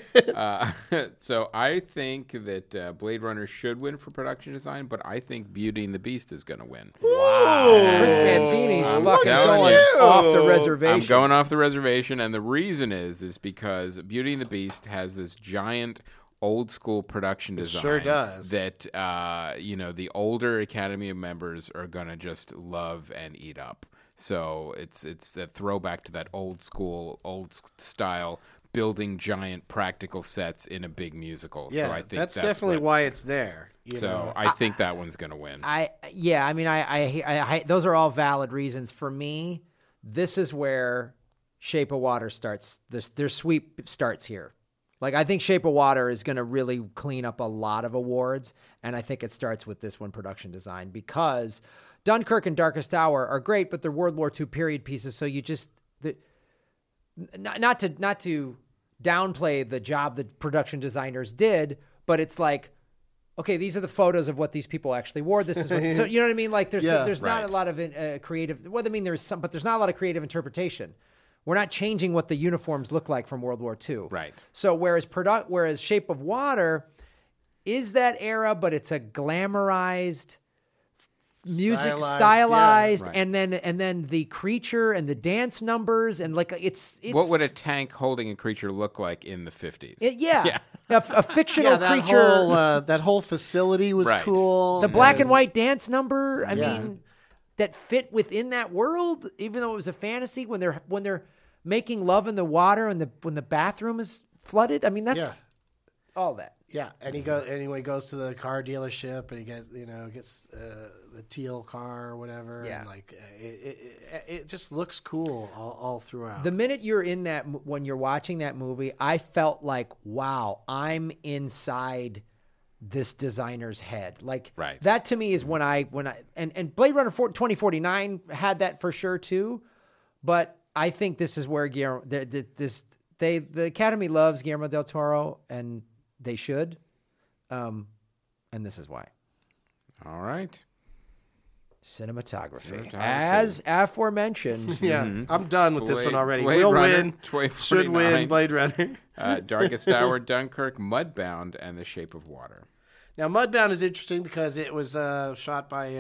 So I think that Blade Runner should win for production design, but I think Beauty and the Beast is going to win. Wow. Chris Mancini's fucking going off the reservation. I'm going off the reservation, and the reason is because Beauty and the Beast has this giant old school production design. It sure does. That, the older Academy members are going to just love and eat up. So it's a throwback to that old school, old style, building giant practical sets in a big musical. Yeah, so I think that's definitely why it's there. I think that one's going to win. I those are all valid reasons. For me, this is where Shape of Water starts. Their sweep starts here. Like, I think Shape of Water is going to really clean up a lot of awards, and I think it starts with this one, production design, because Dunkirk and Darkest Hour are great, but they're World War II period pieces, so you just not to downplay the job that production designers did, but it's like, okay, these are the photos of what these people actually wore. This is what, so you know what I mean? Like there's not a lot of creative. Well, I mean, there's some, but there's not a lot of creative interpretation. We're not changing what the uniforms look like from World War II. Right. So whereas Shape of Water is that era, but it's a glamorized music, stylized, yeah. Right. and then the creature and the dance numbers and like it's what would a tank holding a creature look like in the 50s? Yeah. A fictional creature. That whole facility was Right. cool. The black and white dance number. I mean, that fit within that world, even though it was a fantasy. When they're making love in the water and when the bathroom is flooded. I mean, that's all that. Yeah, and when he goes to the car dealership and he gets the teal car or whatever. Yeah. And like it just looks cool all throughout. The minute you're in that, when you're watching that movie, I felt like, wow, I'm inside this designer's head. Like Right. that to me is when I and Blade Runner 2049 had that for sure too, but I think this is where the Academy loves Guillermo del Toro, and they should, and this is why. All right. Cinematography. As aforementioned. Yeah, I'm done with this one already. Blade We'll Runner win. 2049. Should win Blade Runner. Darkest Hour, Dunkirk, Mudbound, and The Shape of Water. Now, Mudbound is interesting because it was shot by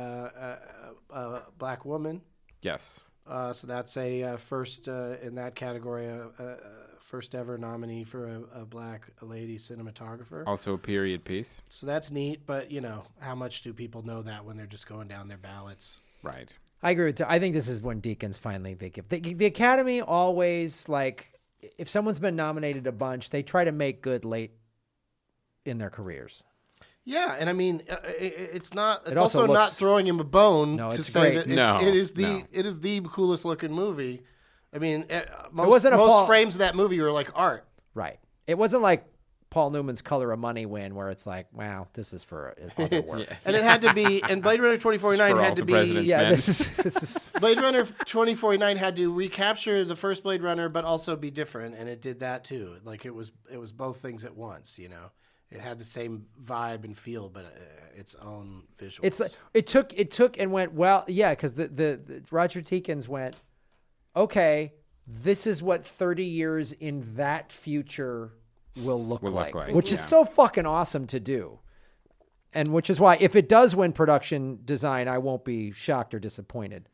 a black woman. Yes. So that's a first in that category, first ever nominee for a black lady cinematographer. Also a period piece. So that's neat, but how much do people know that when they're just going down their ballots? Right. I agree with. I think this is when Deakins finally they give the Academy always, like, if someone's been nominated a bunch, they try to make good late in their careers. Yeah, and I mean, it's not. It's also also looks- not throwing him a bone No, to it's say great. that it is the coolest looking movie. I mean, most frames of that movie are like art. Right. It wasn't like Paul Newman's Color of Money win, where it's like, wow, this is for other work. And it had to be, and Blade Runner 2049 had to be. Yeah, this is Blade Runner 2049 had to recapture the first Blade Runner, but also be different, and it did that too. Like it was both things at once. It had the same vibe and feel, but its own visuals. It's like it took and went, well, yeah, because the Roger Deakins went, okay, this is what 30 years in that future will look like, which is so fucking awesome to do. And which is why if it does win production design, I won't be shocked or disappointed.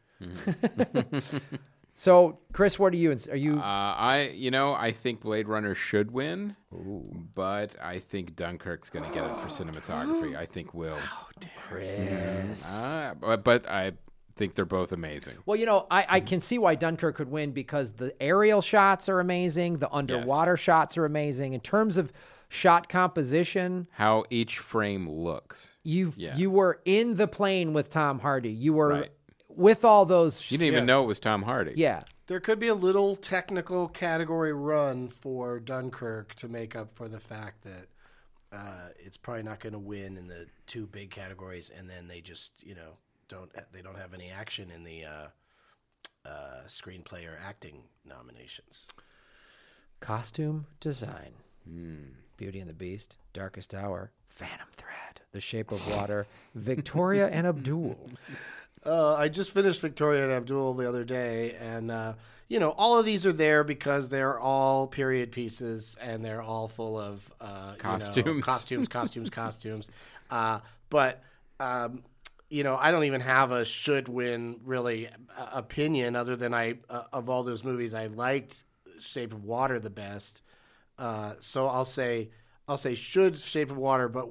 So, Chris, what are you? I think Blade Runner should win, but I think Dunkirk's going to get it for cinematography. I think will. Chris. But I think they're both amazing. Well, I can see why Dunkirk could win because the aerial shots are amazing. The underwater shots are amazing. In terms of shot composition, how each frame looks. You were in the plane with Tom Hardy. You were with all those. You didn't even know it was Tom Hardy. Yeah. There could be a little technical category run for Dunkirk to make up for the fact that it's probably not going to win in the two big categories, and then they just don't have any action in the screenplay or acting nominations. Costume design. Beauty and the Beast, Darkest Hour, Phantom Thread, The Shape of Water, Victoria and Abdul. I just finished Victoria and Abdul the other day, and all of these are there because they're all period pieces and they're all full of costumes. Costumes. But I don't even have a should win really opinion other than of all those movies I liked Shape of Water the best. So I'll say should Shape of Water, but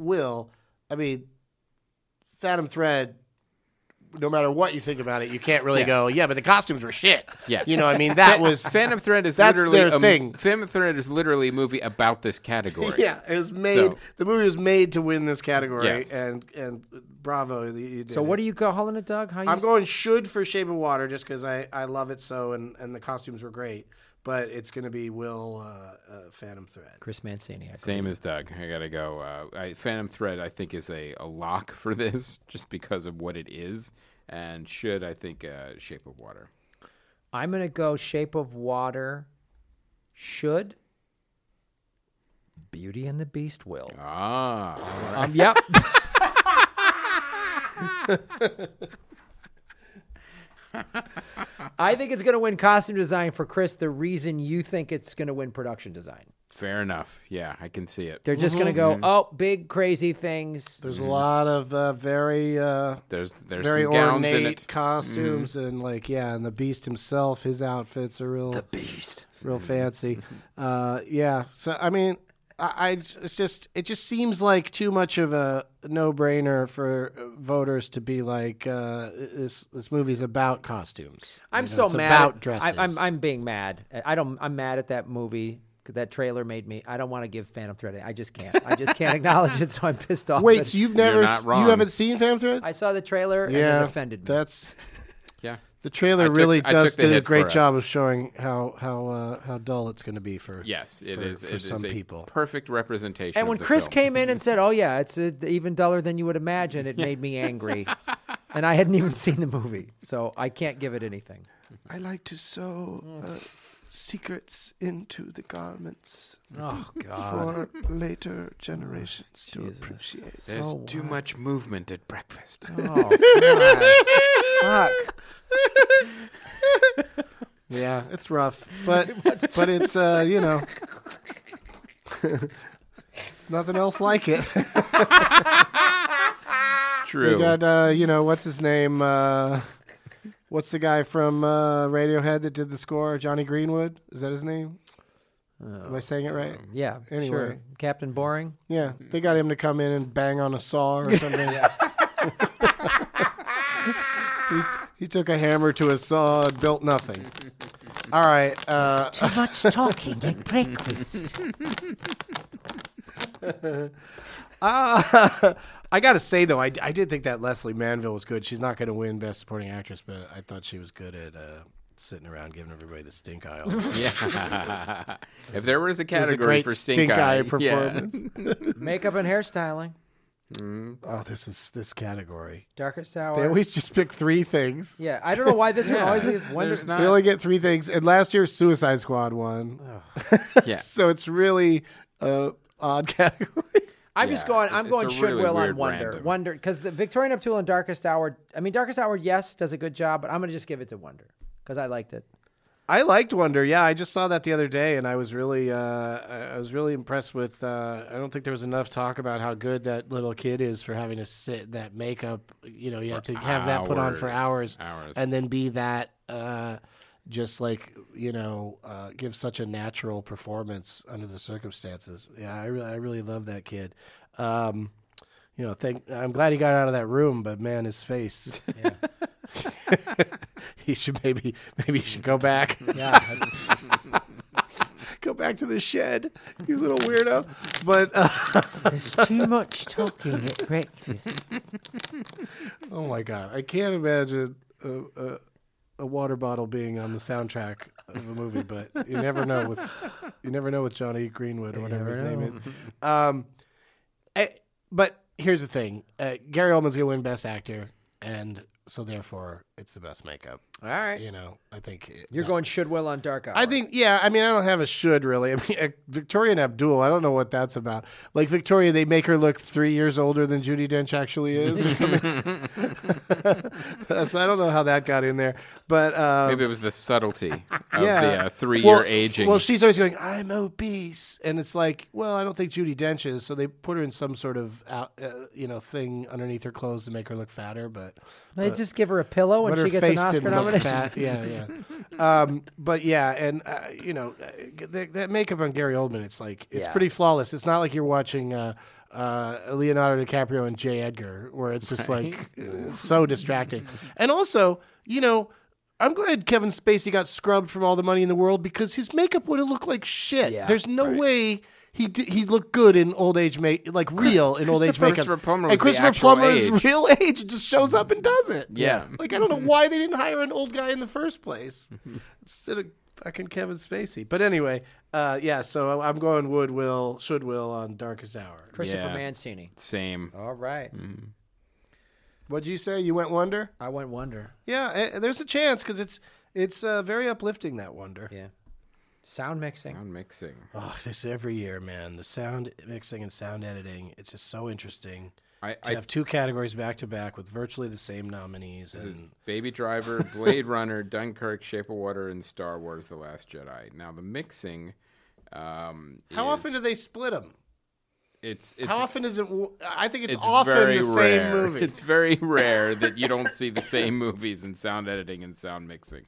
Phantom Thread. No matter what you think about it, you can't really go, but the costumes were shit. Yeah. That was Phantom Thread is that's literally their thing. Phantom Thread is literally a movie about this category. Yeah, it was made. The movie was made to win this category, and bravo. You did so what do you calling it, Doug? I'm going should for Shape of Water just because I love it so, and the costumes were great. But it's going to be Phantom Thread. Chris Mancini. Same as Doug. I got to go. Phantom Thread, I think, is a lock for this just because of what it is. And should, I think, Shape of Water. I'm going to go Shape of Water should. Beauty and the Beast will. Ah. Yep. I think it's going to win costume design for Chris. The reason you think it's going to win production design. Fair enough. Yeah, I can see it. They're just going to go, oh, big crazy things. There's a lot of very There's very some gowns in ornate it. costumes and and the Beast himself, his outfits are real real fancy. Yeah. So I mean, it just seems like too much of a no-brainer for voters to be like this movie's about costumes. I'm it's mad about dresses. I'm being mad. I'm mad at that movie. That trailer made me. I don't want to give Phantom Thread. I just can't. I just can't acknowledge it. So I'm pissed off. Wait, so you've never not wrong. you haven't seen Phantom Thread? I saw the trailer and Yeah, it offended me. that's Yeah. the trailer I really took does the do a hit great for us. job of showing how dull it's going to be for Yes, it for, is. for It some is a people. perfect representation. And of when the Chris film. came in and said, "Oh yeah, it's even duller than you would imagine," it made me angry. And I hadn't even seen the movie, so I can't give it anything. I like to sew secrets into the garments Oh God! for later generations to Jesus. appreciate. There's So too much movement at breakfast. Oh God! Fuck! Yeah, it's rough, but it's it's nothing else like it. True. We got what's his name? What's the guy from Radiohead that did the score? Johnny Greenwood? Is that his name? Am I saying it right? Yeah, Anyway. sure. Captain Boring. Yeah, they got him to come in and bang on a saw or something. He took a hammer to a saw and built nothing. All right. Too much talking at breakfast. I got to say, though, I did think that Leslie Manville was good. She's not going to win Best Supporting Actress, but I thought she was good at sitting around giving everybody the stink eye. Yeah. If there was a It was a category great for stink eye performance. Makeup and hairstyling. Oh, this category. Darkest Hour. They always just pick three things. Yeah, I don't know why this one always gets one. There's not. They only get three things. And last year, Suicide Squad won. Yeah. So it's really odd category. I'm just Yeah, going. I'm it's going a should really will on weird Wonder. random. Wonder because the Victoria Nuptial and Darkest Hour. I mean, Darkest Hour, yes, does a good job, but I'm gonna just give it to Wonder because I liked it. I liked Wonder. Yeah, I just saw that the other day, and I was really impressed with. I don't think there was enough talk about how good that little kid is for having to sit that makeup. You know, you have to have that put on for hours, and then be that. Just like give such a natural performance under the circumstances. Yeah, I really love that kid. I'm glad he got out of that room, but man, his face. Yeah, he should maybe he should go back. yeah. Go back to the shed, you little weirdo. But There's too much talking at breakfast. oh my god, I can't imagine a water bottle being on the soundtrack of a movie. But you never know with Johnny Greenwood or whatever his name is. But here's the thing: Gary Oldman's gonna win Best Actor, and so therefore it's the best makeup. All right, I think you're going should will on Dark Hour. I think, yeah. I mean, I don't have a should really. I mean, Victoria and Abdul, I don't know what that's about. Like Victoria, they make her look 3 years older than Judi Dench actually is, or something. So I don't know how that got in there, but Maybe it was the subtlety of yeah. the 3-year aging. Well, she's always going, "I'm obese," and it's like, well, I don't think Judi Dench is, so they put her in some sort of thing underneath her clothes to make her look fatter, but. They just give her a pillow and But her she gets an face Oscar didn't look nomination. fat. Yeah. But yeah, and that makeup on Gary Oldman, it's like it's Yeah. pretty flawless. It's not like you're watching Leonardo DiCaprio and J. Edgar, where it's just like so distracting. And also, I'm glad Kevin Spacey got scrubbed from All the Money in the World because his makeup would have looked like shit. Yeah, There's no way. He looked good in old age like real in old age makeup. Christopher Plummer And was the Christopher actual Plummer's age. real age just shows up and does it. Yeah. Like I don't know why they didn't hire an old guy in the first place instead of fucking Kevin Spacey. But anyway, so I'm going should will on Darkest Hour. Christopher Yeah. Mancini. Same. All right, What'd you say? You went Wonder? I went Wonder. Yeah, there's a chance because it's very uplifting, that Wonder. Yeah. Sound mixing. Sound mixing. Oh, this every year, man. The sound mixing and sound editing. It's just so interesting to have two categories back to back with virtually the same nominees. This is Baby Driver, Blade Runner, Dunkirk, Shape of Water, and Star Wars: The Last Jedi. Now the mixing. How often do they split them? It's how often is it? I think it's often the rare. same movie. It's very rare that you don't see the same movies in sound editing and sound mixing.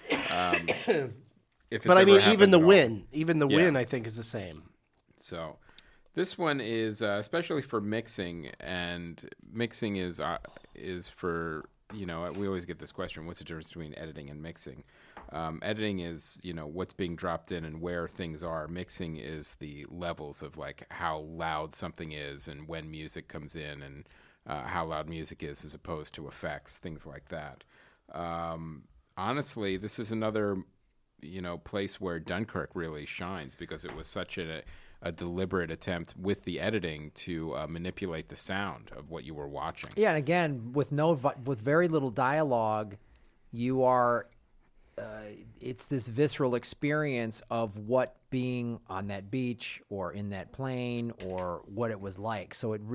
But I mean, even the win, I think, is the same. So, this one is especially for mixing, and mixing is for, we always get this question: what's the difference between editing and mixing? Editing is what's being dropped in and where things are. Mixing is the levels of like how loud something is and when music comes in and how loud music is as opposed to effects, things like that. Honestly, this is another place where Dunkirk really shines because it was such a deliberate attempt with the editing to manipulate the sound of what you were watching. Yeah, and again, with very little dialogue, you are. It's this visceral experience of what being on that beach or in that plane or what it was like. So it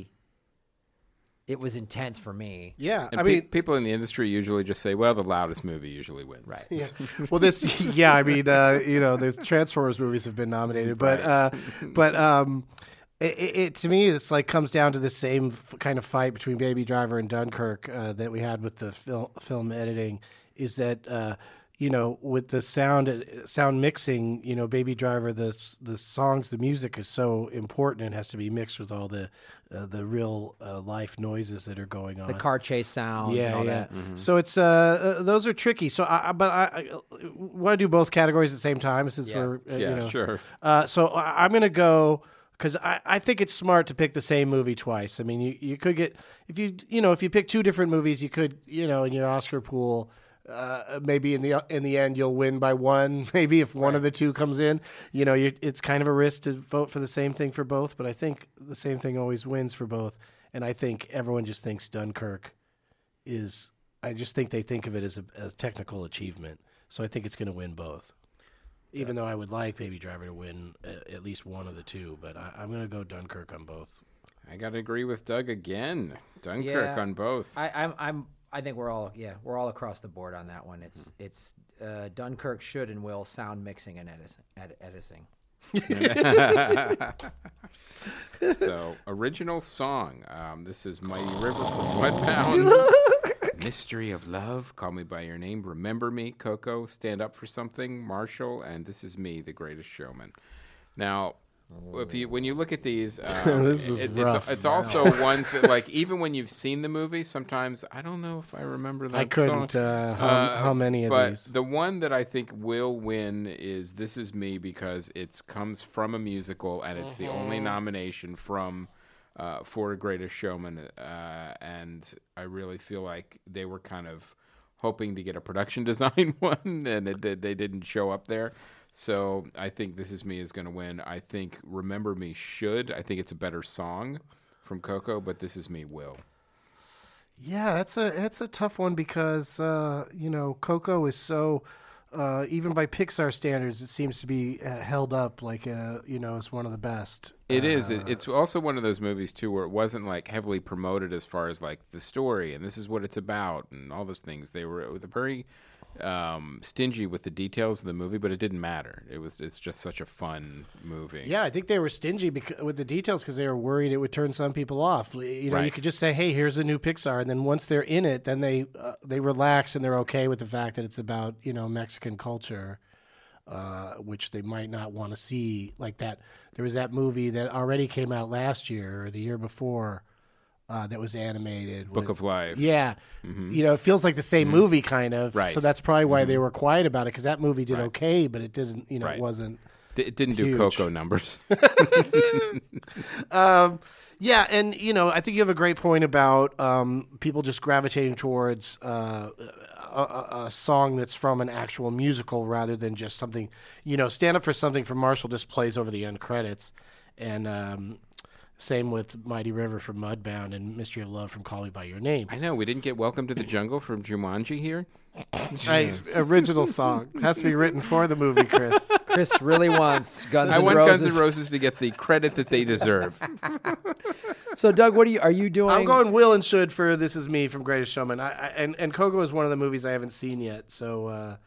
was intense for me. Yeah, and people in the industry usually just say, "Well, the loudest movie usually wins." Right. Yeah. Well, the Transformers movies have been nominated, but it to me, it's like comes down to the same kind of fight between Baby Driver and Dunkirk that we had with the film editing. Is that with the sound mixing, Baby Driver, the songs, the music is so important and has to be mixed with all the real life noises that are going on. The car chase sounds and all that. Mm-hmm. So it's those are tricky. So I want to do both categories at the same time since we're sure. So I'm going to go because I think it's smart to pick the same movie twice. I mean, you could get if you pick two different movies, you could in your Oscar pool. Maybe in the end you'll win by one. Maybe if one of the two comes in, it's kind of a risk to vote for the same thing for both. But I think the same thing always wins for both. And I think everyone just thinks Dunkirk is. I just think they think of it as a technical achievement. So I think it's going to win both. Even though I would like Baby Driver to win at least one of the two, but I'm going to go Dunkirk on both. I got to agree with Doug again. Dunkirk on both. I think we're all across the board on that one. It's Dunkirk should and will sound mixing and editing. So original song. This is Mighty River from Mudbound. Mystery of Love. Call Me by Your Name. Remember Me. Coco. Stand Up for Something. Marshall. And This Is Me, The Greatest Showman. Now. When you look at these, it's also ones that like even when you've seen the movie, sometimes I don't know if I remember that. I couldn't. How many of these? But the one that I think will win is "This Is Me" because it comes from a musical and it's the only nomination from for a Greatest Showman, and I really feel like they were kind of hoping to get a production design one, and they didn't show up there. So I think This Is Me is going to win. I think Remember Me should. I think it's a better song from Coco, but This Is Me will. Yeah, it's a tough one because Coco is so even by Pixar standards, it seems to be held up like it's one of the best. It is. It's also one of those movies too where it wasn't like heavily promoted as far as like the story and this is what it's about and all those things. They were very stingy with the details of the movie, but it didn't matter. It's just such a fun movie. Yeah, I think they were stingy with the details because they were worried it would turn some people off. You could just say, "Hey, here's a new Pixar," and then once they're in it, then they relax and they're okay with the fact that it's about Mexican culture, which they might not want to see like that. There was that movie that already came out last year or the year before. That was animated. Book of Life. Yeah. Mm-hmm. It feels like the same movie kind of. Right. So that's probably why they were quiet about it because that movie did okay, but it didn't, it wasn't. It didn't do Coco numbers. Yeah. And, I think you have a great point about people just gravitating towards a song that's from an actual musical rather than just something, Stand Up for Something from Marshall just plays over the end credits. And, Same with Mighty River from Mudbound and Mystery of Love from Call Me By Your Name. I know, we didn't get Welcome to the Jungle from Jumanji here. Original song. Has to be written for the movie, Chris. Chris really wants Guns I N' want Roses. Guns N' Roses to get the credit that they deserve. So, Doug, are you doing? I'm going Will and Should for This Is Me from Greatest Showman. And Coco is one of the movies I haven't seen yet, so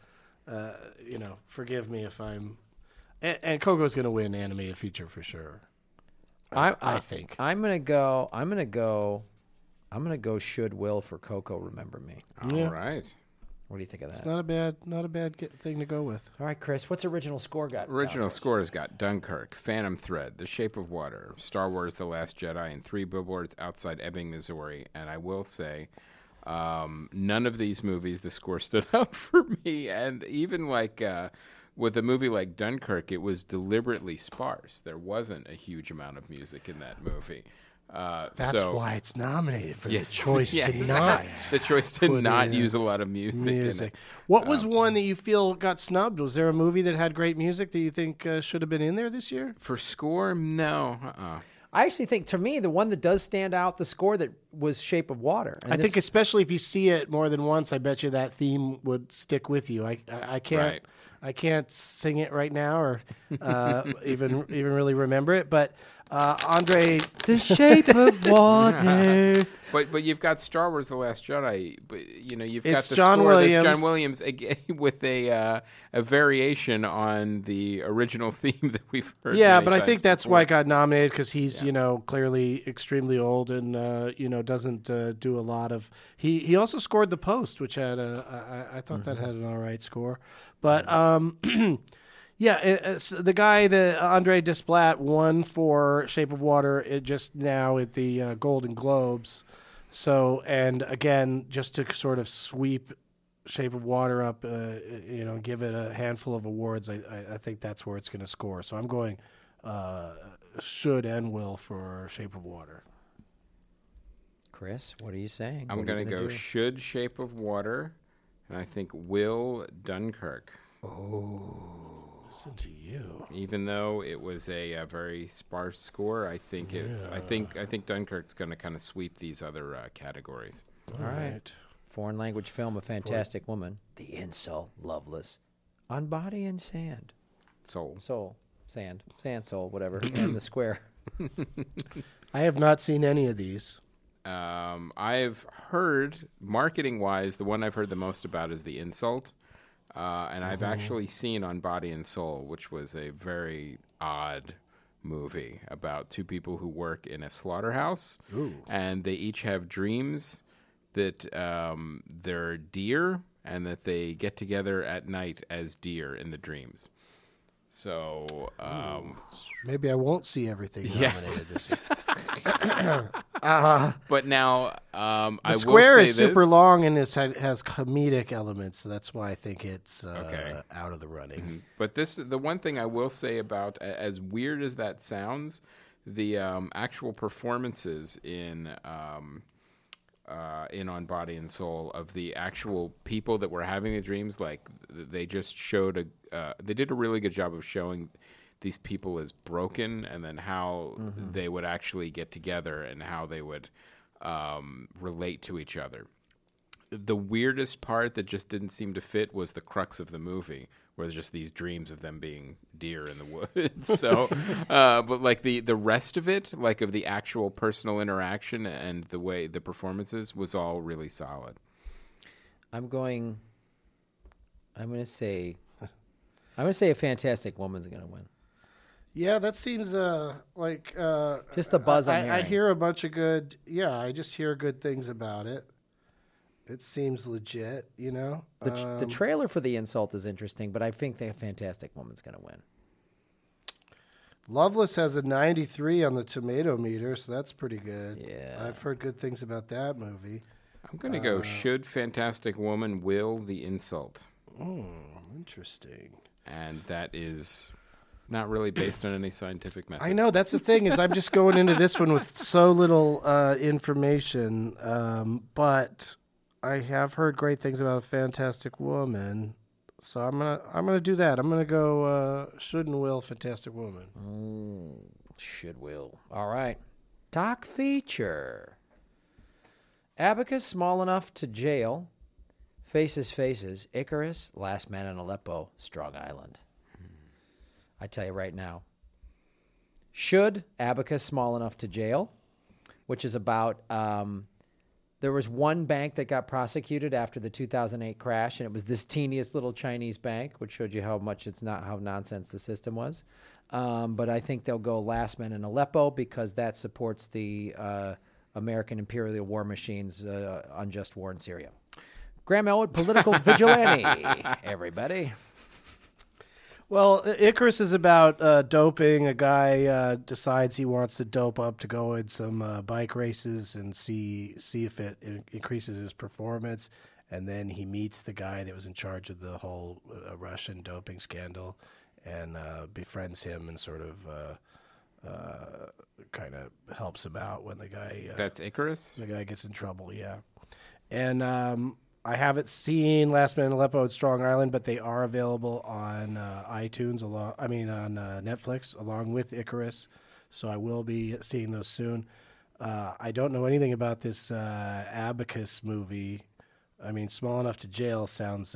forgive me if I'm. And Coco's going to win animated feature for sure. I think I'm gonna go. Should Will for Coco. Remember Me. All right. What do you think of that? it's not a bad thing to go with. All right, Chris. What's original score got? Original score has got Dunkirk, Phantom Thread, The Shape of Water, Star Wars The Last Jedi, and 3 Billboards Outside Ebbing, Missouri. And I will say, none of these movies, the score stood out for me. And even with a movie like Dunkirk, it was deliberately sparse. There wasn't a huge amount of music in that movie. That's why it's nominated for the choice to not. The choice to not use a lot of music. In it. What was one that you feel got snubbed? Was there a movie that had great music that you think should have been in there this year? For score, no. I actually think, to me, the one that does stand out, the score that was Shape of Water. And I think especially if you see it more than once, I bet you that theme would stick with you. I can't. Right. I can't sing it right now or even really remember it, but Andre, The Shape of Water. But you've got Star Wars: The Last Jedi. But you've got It's the John score Williams. that's John Williams again, with a variation on the original theme that we've heard. yeah, many but I times think that's before. why it got nominated because he's clearly extremely old and doesn't do a lot of. He also scored The Post, which had I thought that had an all right score, but yeah, it's the guy that Andre Desplat won for Shape of Water just now at the Golden Globes. So, and again, just to sort of sweep Shape of Water up, give it a handful of awards, I think that's where it's going to score. So I'm going should and will for Shape of Water. Chris, what are you saying? I'm going to go should Shape of Water, and I think will Dunkirk. Listen to you. Even though it was a very sparse score, I think I think Dunkirk's going to kind of sweep these other categories. All right. Foreign language film, A Fantastic Woman, The Insult, Loveless, On Body and Sand, Soul, Sand, Soul, whatever, and The Square. I have not seen any of these. I've heard, marketing-wise, the one I've heard the most about is The Insult. And I've actually seen On Body and Soul, which was a very odd movie about 2 people who work in a slaughterhouse. Ooh. And they each have dreams that they're deer and that they get together at night as deer in the dreams. So Maybe I won't see everything nominated this year. but now I The will Square say is super this. long and has comedic elements, so that's why I think it's Okay. out of the running. But the one thing I will say about, as weird as that sounds, the actual performances in On Body and Soul of the actual people that were having the dreams, like they just showed they did a really good job of showing these people as broken, and then how they would actually get together and how they would relate to each other. The weirdest part that just didn't seem to fit was the crux of the movie, where there's just these dreams of them being deer in the woods. So, but like the rest of it, like of the actual personal interaction and the way the performances, was all really solid. I'm going to say A Fantastic Woman's going to win. Yeah, that seems like Just the buzz I'm I hearing. hear a bunch of good. Yeah, I just hear good things about it. It seems legit, The trailer for The Insult is interesting, but I think the Fantastic Woman's going to win. Loveless has a 93 on the tomato meter, so that's pretty good. Yeah. I've heard good things about that movie. I'm going to go should Fantastic Woman will The Insult. Interesting. And that is not really based on any scientific method. I know, that's the thing, is I'm just going into this one with so little information, but I have heard great things about A Fantastic Woman, so I'm gonna do that. I'm gonna go should and will Fantastic Woman. Should will. All right. Doc feature. Abacus small enough to jail. Faces. Icarus, Last Man in Aleppo, Strong Island. I tell you right now. Should Abacus small enough to jail, which is about there was one bank that got prosecuted after the 2008 crash, and it was this teeniest little Chinese bank, which showed you how nonsense the system was. But I think they'll go Last Man in Aleppo because that supports the American imperial war machine's unjust war in Syria. Graham Elwood, political vigilante, everybody. Well, Icarus is about doping. A guy decides he wants to dope up to go in some bike races and see if it increases his performance. And then he meets the guy that was in charge of the whole Russian doping scandal and befriends him and sort of kind of helps him out when the guy... That's Icarus? The guy gets in trouble, yeah. And I haven't seen Last Man in Aleppo and Strong Island, but they are available on iTunes, on Netflix, along with Icarus. So I will be seeing those soon. I don't know anything about this Abacus movie. I mean, Small Enough to Jail sounds...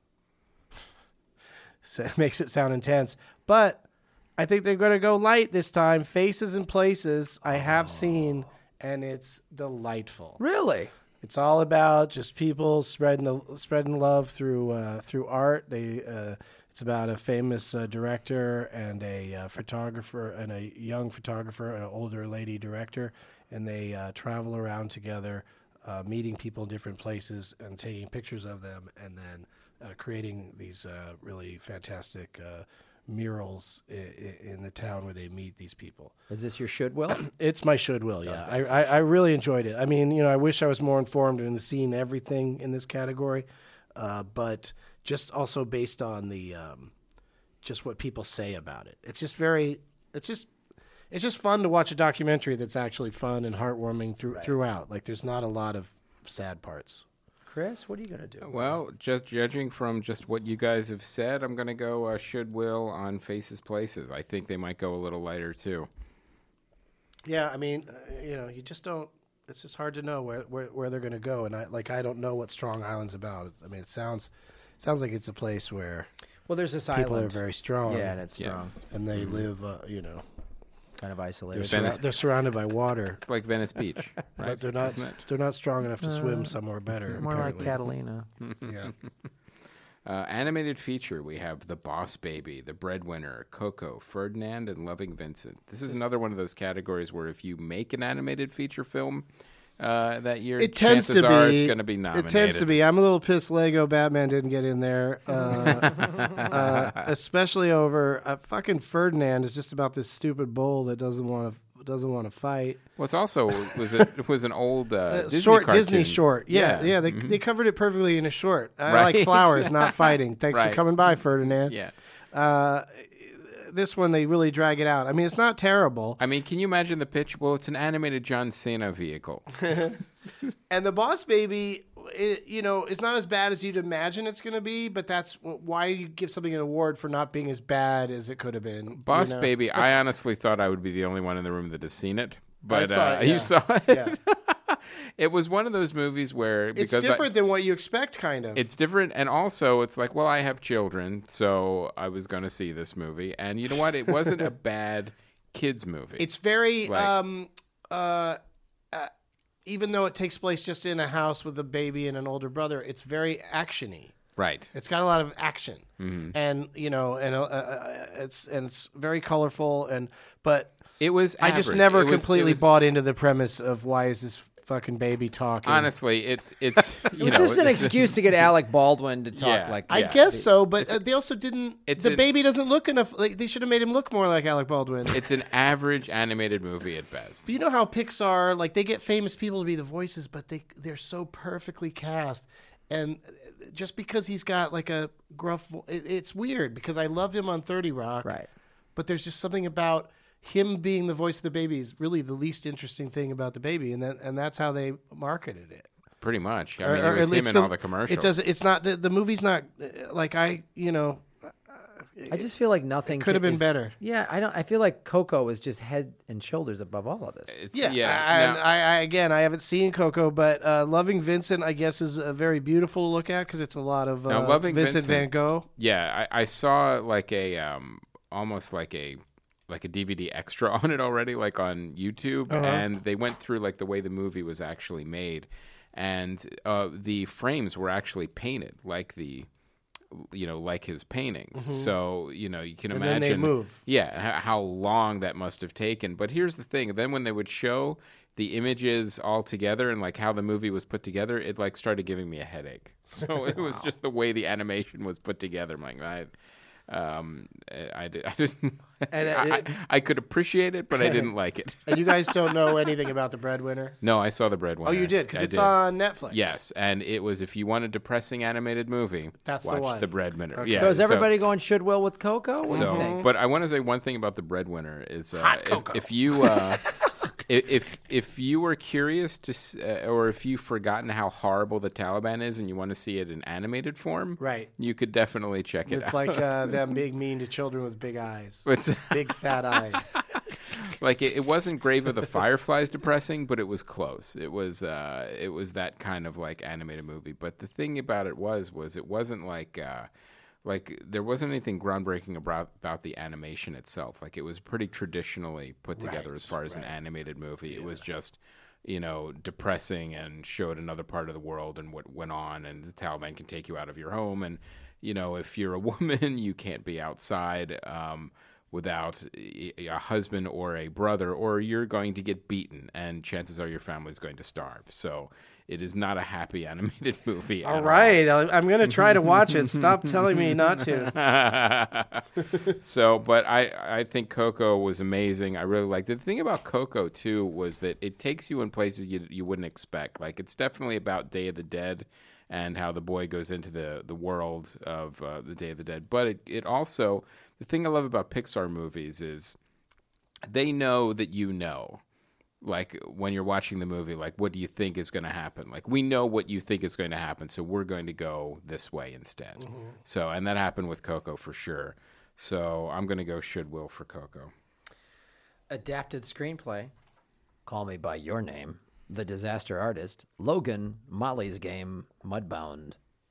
makes it sound intense. But I think they're going to go light this time. Faces and Places I have seen, and it's delightful. Really? It's all about just people spreading love through art. It's about a famous director and a photographer and a young photographer and an older lady director, and they travel around together, meeting people in different places and taking pictures of them, and then creating these really fantastic murals in the town where they meet these people. Is this your should will? It's my should will, yeah. I really enjoyed it. I mean, I wish I was more informed and seen everything in this category, but just also based on the just what people say about it. It's just fun to watch a documentary that's actually fun and heartwarming throughout. Like, there's not a lot of sad parts. Chris, what are you going to do? Well, just judging from just what you guys have said, I'm going to go should will on Faces Places. I think they might go a little lighter too. Yeah, I mean, you just don't. It's just hard to know where they're going to go, and I don't know what Strong Island's about. I mean, it sounds like it's a place where there's this people island. are very strong. Yeah, and it's strong, yes. And they live, kind of isolated. They're surrounded by water. It's like Venice Beach, right? But they're not strong enough to swim somewhere better. More apparently. like Catalina. Yeah. Animated feature, we have The Boss Baby, The Breadwinner, Coco, Ferdinand, and Loving Vincent. This is another one of those categories where if you make an animated feature film that year, chances are it's going to be nominated. It tends to be. I'm a little pissed Lego Batman didn't get in there, especially over fucking Ferdinand is just about this stupid bull that doesn't want to fight. Well, it's also was an old Disney short cartoon. Disney short. Yeah. They covered it perfectly in a short. I like flowers, not fighting. Thanks for coming by, Ferdinand. Yeah. This one they really drag it out. I mean, it's not terrible. I mean, can you imagine the pitch? Well, it's an animated John Cena vehicle. And The Boss Baby, is not as bad as you'd imagine it's going to be, but that's why you give something an award for not being as bad as it could have been. Boss Baby, I honestly thought I would be the only one in the room that has seen it. But you saw it. Yeah. It was one of those movies where... It's different than what you expect, kind of. It's different, and also it's like, well, I have children, so I was going to see this movie. And you know what? It wasn't a bad kids movie. It's very... even though it takes place just in a house with a baby and an older brother, it's very action-y. Right. It's got a lot of action. Mm-hmm. And, it's very colorful, but... It was I just never completely bought into the premise of why is this fucking baby talking. Honestly, it's it was just an excuse to get Alec Baldwin to talk like. I guess so, but they also didn't. The baby doesn't look enough. Like, they should have made him look more like Alec Baldwin. It's an average animated movie at best. You know how Pixar, they get famous people to be the voices, but they're so perfectly cast. And just because he's got a gruff, it's weird because I loved him on 30 Rock, right? But there's just something about him being the voice of the baby is really the least interesting thing about the baby, and that's how they marketed it. Pretty much. It was him in all the commercials. It's not the movie's not I just feel like nothing could have been better. Yeah, I feel like Coco is just head and shoulders above all of this. And I haven't seen Coco, but Loving Vincent, I guess, is a very beautiful to look at because it's a lot of Vincent Van Gogh. Yeah, I saw like a almost like a DVD extra on it already, like on YouTube, and they went through like the way the movie was actually made, and the frames were actually painted like like his paintings. So, you can imagine. And then they move. Yeah, how long that must have taken. But here's the thing. Then when they would show the images all together and like how the movie was put together, it like started giving me a headache. So it was just the way the animation was put together. I'm like, I didn't. And I could appreciate it, but I didn't like it. And you guys don't know anything about The Breadwinner? No, I saw The Breadwinner. Oh, you did? Because it's on Netflix. Yes, and it was, if you want a depressing animated movie, watch The Breadwinner. Okay. Yeah, so is everybody going Should-Will with Coco? But I want to say one thing about The Breadwinner is if you... If you were curious or if you've forgotten how horrible the Taliban is and you want to see it in animated form, right, you could definitely check it out. It's like them being mean to children with big eyes, big sad eyes. Like it wasn't Grave of the Fireflies depressing, but it was close. It was that kind of like animated movie. But the thing about it was it wasn't like there wasn't anything groundbreaking about the animation itself. Like it was pretty traditionally put together as far as an animated movie. Yeah. It was just, depressing and showed another part of the world and what went on, and the Taliban can take you out of your home. And, if you're a woman, you can't be outside without a husband or a brother, or you're going to get beaten, and chances are your family's going to starve. So it is not a happy animated movie. All right. I'm going to try to watch it. Stop telling me not to. So, but I think Coco was amazing. I really liked it. The thing about Coco, too, was that it takes you in places you wouldn't expect. Like, it's definitely about Day of the Dead and how the boy goes into the world of the Day of the Dead. But it also, the thing I love about Pixar movies is they know that like when you're watching the movie, like what do you think is going to happen? Like we know what you think is going to happen, so we're going to go this way instead. Mm-hmm. So, and that happened with Coco for sure. So I'm going to go Should-Will for Coco. Adapted screenplay, Call Me By Your Name, The Disaster Artist, Logan, Molly's Game, Mudbound.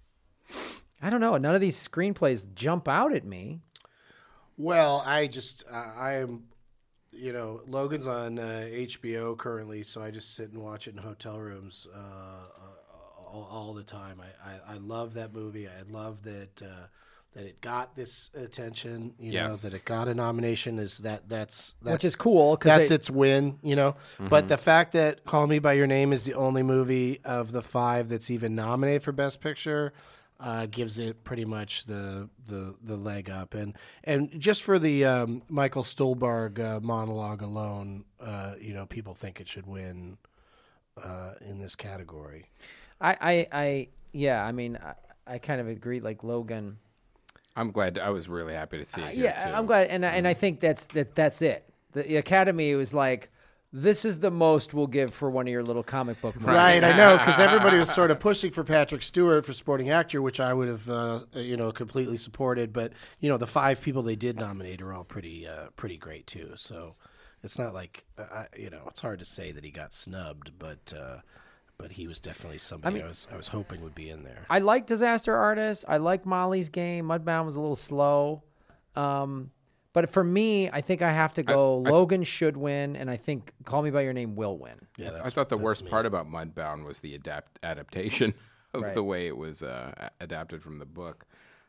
I don't know. None of these screenplays jump out at me. Well, I am... Logan's on HBO currently, so I just sit and watch it in hotel rooms all the time. I love that movie. I love that it got this attention. That it got a nomination that's which is cool. That's its win. Mm-hmm. But the fact that Call Me by Your Name is the only movie of the 5 that's even nominated for Best Picture. Gives it pretty much the leg up, and just for the Michael Stuhlbarg monologue alone, people think it should win in this category. I kind of agree. Like Logan, I'm glad. I was really happy to see it. Here too. I'm glad, and I think that's it. The Academy was like, this is the most we'll give for one of your little comic book movies. Right, I know, because everybody was sort of pushing for Patrick Stewart for supporting actor, which I would have, completely supported. But, the 5 people they did nominate are all pretty great, too. So it's not like, it's hard to say that he got snubbed, but he was definitely somebody I was hoping would be in there. I like Disaster Artist. I like Molly's Game. Mudbound was a little slow. But for me, I think I have to go Logan should win, and I think Call Me By Your Name will win. Yeah, I thought the worst part about Mudbound was the adaptation of the way it was adapted from the book.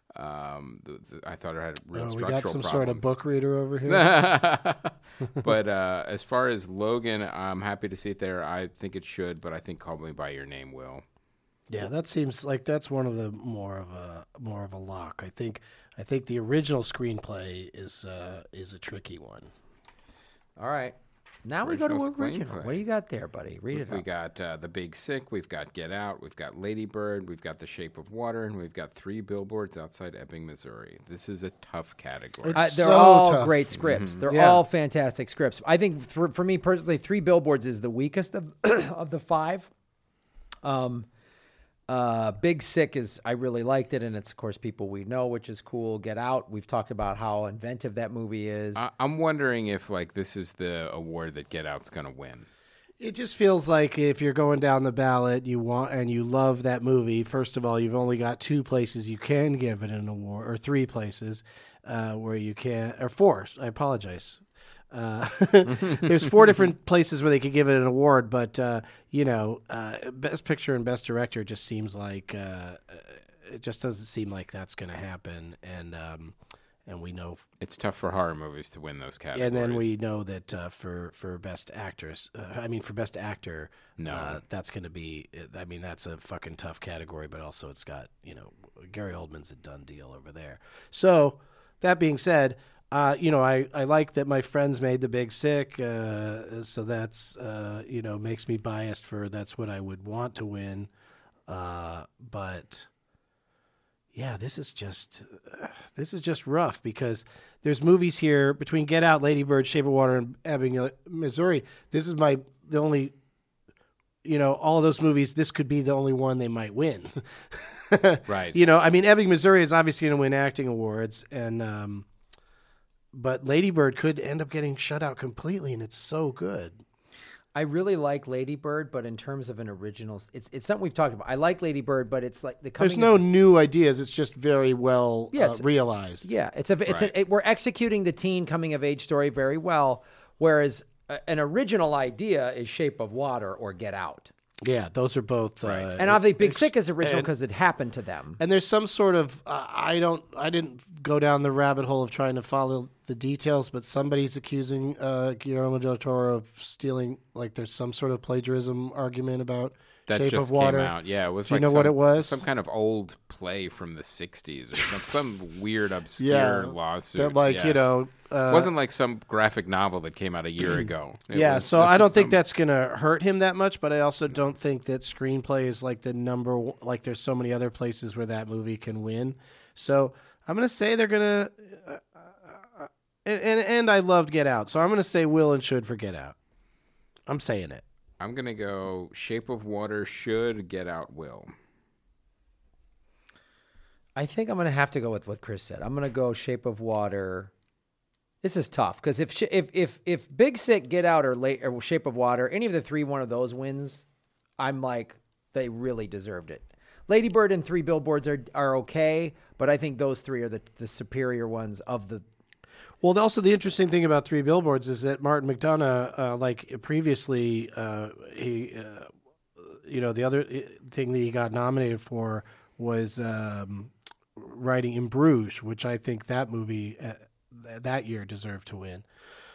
I thought it had real structural problems. We got some sort of book reader over here. But as far as Logan, I'm happy to see it there. I think it should, but I think Call Me By Your Name will. Yeah, that seems like that's one of the more of a lock. I think the original screenplay is a tricky one. All right. Now we go to original. What do you got there, buddy? Read it We got The Big Sick. We've got Get Out. We've got Lady Bird. We've got The Shape of Water. And we've got 3 Billboards Outside Ebbing, Missouri. This is a tough category. They're all tough. Great scripts. Mm-hmm. They're all fantastic scripts. I think for me personally, 3 Billboards is the weakest of of the 5. Big Sick I really liked it, and it's of course people we know, which is cool. Get Out, we've talked about how inventive that movie is. I'm wondering if this is the award that Get Out's going to win. It just feels like if you're going down the ballot, you love that movie. First of all, you've only got 2 places you can give it an award, or 3 places where you can, or 4. I apologize. There's 4 different places where they could give it an award, but Best Picture and Best Director just seems like it just doesn't seem like that's going to happen, and we know it's tough for horror movies to win those categories. And then we know that for Best Actress, for Best Actor, that's going to be. I mean, that's a fucking tough category, but also it's got Gary Oldman's a done deal over there. So that being said. I like that my friends made The Big Sick, so that's, makes me biased for that's what I would want to win. But, yeah, this is just rough because there's movies here between Get Out, Lady Bird, Shape of Water, and Ebbing, Missouri. This is the only, all of those movies, this could be the only one they might win. Right. Ebbing, Missouri is obviously going to win acting awards, and but Lady Bird could end up getting shut out completely, and it's so good. I really like Lady Bird, but in terms of an original, it's something we've talked about. I like Lady Bird, but it's like there's no new ideas. It's just very well realized. Yeah, we're executing the teen coming of age story very well, whereas an original idea is Shape of Water or Get Out. Yeah, those are both. Right. And obviously, Big Sick is original because it happened to them. And there's some sort of I didn't go down the rabbit hole of trying to follow the details, but somebody's accusing Guillermo del Toro of stealing. Like, there's some sort of plagiarism argument about that Shape just of Water. Came out. Yeah, it was. Do you know what it was? Some kind of old play from the '60s or some weird obscure lawsuit. That it wasn't like some graphic novel that came out a year ago. So I don't think that's going to hurt him that much, but I also don't think that screenplay is like the number. Like, there's so many other places where that movie can win. So I'm going to say they're going to. And I loved Get Out, so I'm going to say will and should for Get Out. I'm saying it. I'm going to go Shape of Water should, Get Out will. I think I'm going to have to go with what Chris said. I'm going to go Shape of Water. This is tough because if Big Sick, Get Out, or Shape of Water, any of the 3, one of those wins, I'm like, they really deserved it. Lady Bird and 3 Billboards are okay, but I think those 3 are the superior ones of the. Well, also the interesting thing about 3 Billboards is that Martin McDonagh, like previously, he, the other thing that he got nominated for was writing In Bruges, which I think that movie that year deserved to win.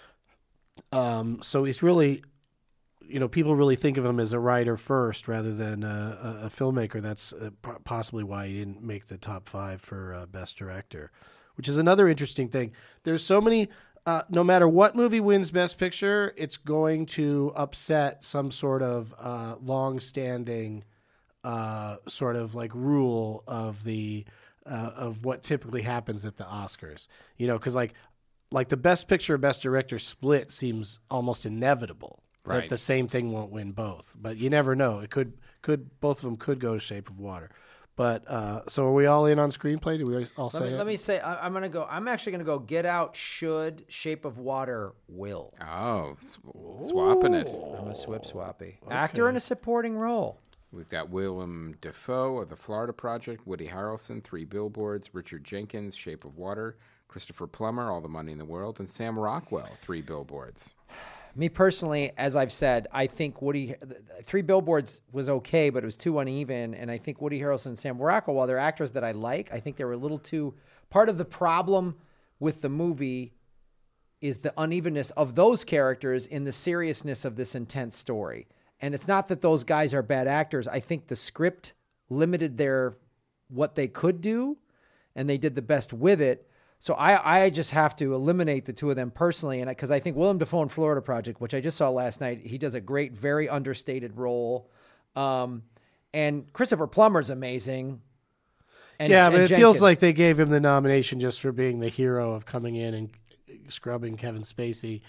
So he's really, people really think of him as a writer first rather than a filmmaker. That's possibly why he didn't make the top 5 for Best Director. Which is another interesting thing. There's so many, no matter what movie wins Best Picture, it's going to upset some sort of long-standing sort of like rule of of what typically happens at the Oscars. Because like the Best Picture and Best Director split seems almost inevitable. Right. That the same thing won't win both. But you never know. It could both of them could go to Shape of Water. But so are we all in on screenplay? Do we all say it? Let me say I'm gonna go. I'm actually gonna go. Get Out should. Shape of Water will. Oh, swapping it. I'm a swappy. Okay. Actor in a supporting role. We've got Willem Dafoe of The Florida Project, Woody Harrelson, 3 Billboards, Richard Jenkins, Shape of Water, Christopher Plummer, All the Money in the World, and Sam Rockwell, 3 Billboards. Me personally, as I've said, I think 3 Billboards was okay, but it was too uneven. And I think Woody Harrelson and Sam Rockwell, while they're actors that I like, I think they were a little too. Part of the problem with the movie is the unevenness of those characters in the seriousness of this intense story. And it's not that those guys are bad actors. I think the script limited what they could do, and they did the best with it. So I just have to eliminate the 2 of them personally, and because I think Willem Dafoe in Florida Project, which I just saw last night, he does a great, very understated role, and Christopher Plummer's amazing. But it feels like they gave him the nomination just for being the hero of coming in and scrubbing Kevin Spacey,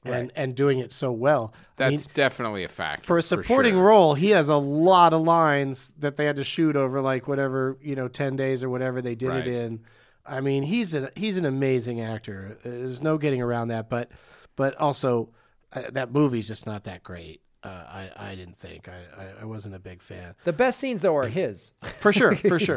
and doing it so well. That's definitely a factor. For a supporting role, he has a lot of lines that they had to shoot over like whatever, 10 days or whatever they did it in. I mean, he's an amazing actor. There's no getting around that. But also, that movie's just not that great. I didn't think. I wasn't a big fan. The best scenes though are his. For sure.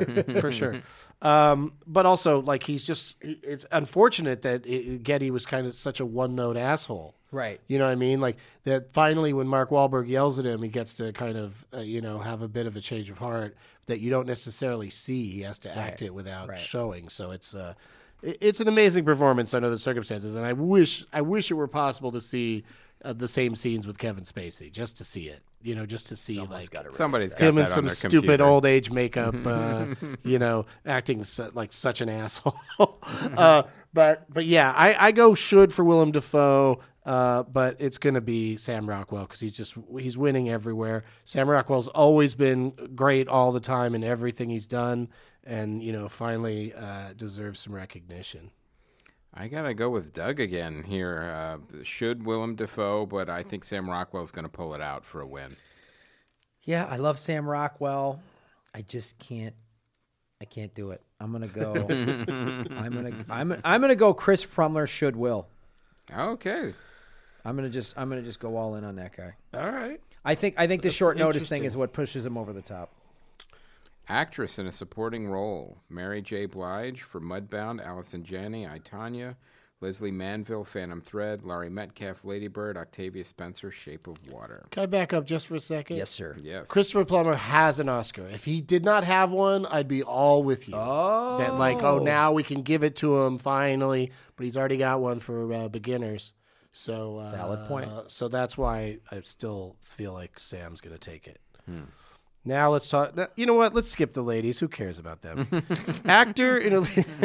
But also, like, it's unfortunate that Getty was kind of such a one-note asshole. Right. You know what I mean? Like, that finally when Mark Wahlberg yells at him, he gets to kind of, have a bit of a change of heart that you don't necessarily see. He has to act it without showing. So it's an amazing performance under the circumstances. And I wish it were possible to see the same scenes with Kevin Spacey, just to see it. Just to see somebody's got him that in on some their stupid computer. old age makeup, acting like such an asshole. But yeah, I go should for Willem Dafoe, but it's going to be Sam Rockwell because he's winning everywhere. Sam Rockwell's always been great all the time in everything he's done, and finally deserves some recognition. I gotta go with Doug again here. Should Willem Dafoe, but I think Sam Rockwell's going to pull it out for a win. Yeah, I love Sam Rockwell. I just can't. I can't do it. I'm gonna go. I'm gonna go. Chris Frumler should will. Okay. I'm gonna just go all in on that guy. All right. I think the short notice thing is what pushes him over the top. Actress in a supporting role: Mary J. Blige for Mudbound, Allison Janney, I, Tonya, Leslie Manville, Phantom Thread, Laurie Metcalf, Lady Bird, Octavia Spencer, Shape of Water. Can I back up just for a second? Yes, sir. Yes. Christopher Plummer has an Oscar. If he did not have one, I'd be all with you. Oh. That now we can give it to him finally, but he's already got one for beginners. So valid point. So that's why I still feel like Sam's going to take it. Now let's talk. You know what? Let's skip the ladies. Who cares about them? Actor in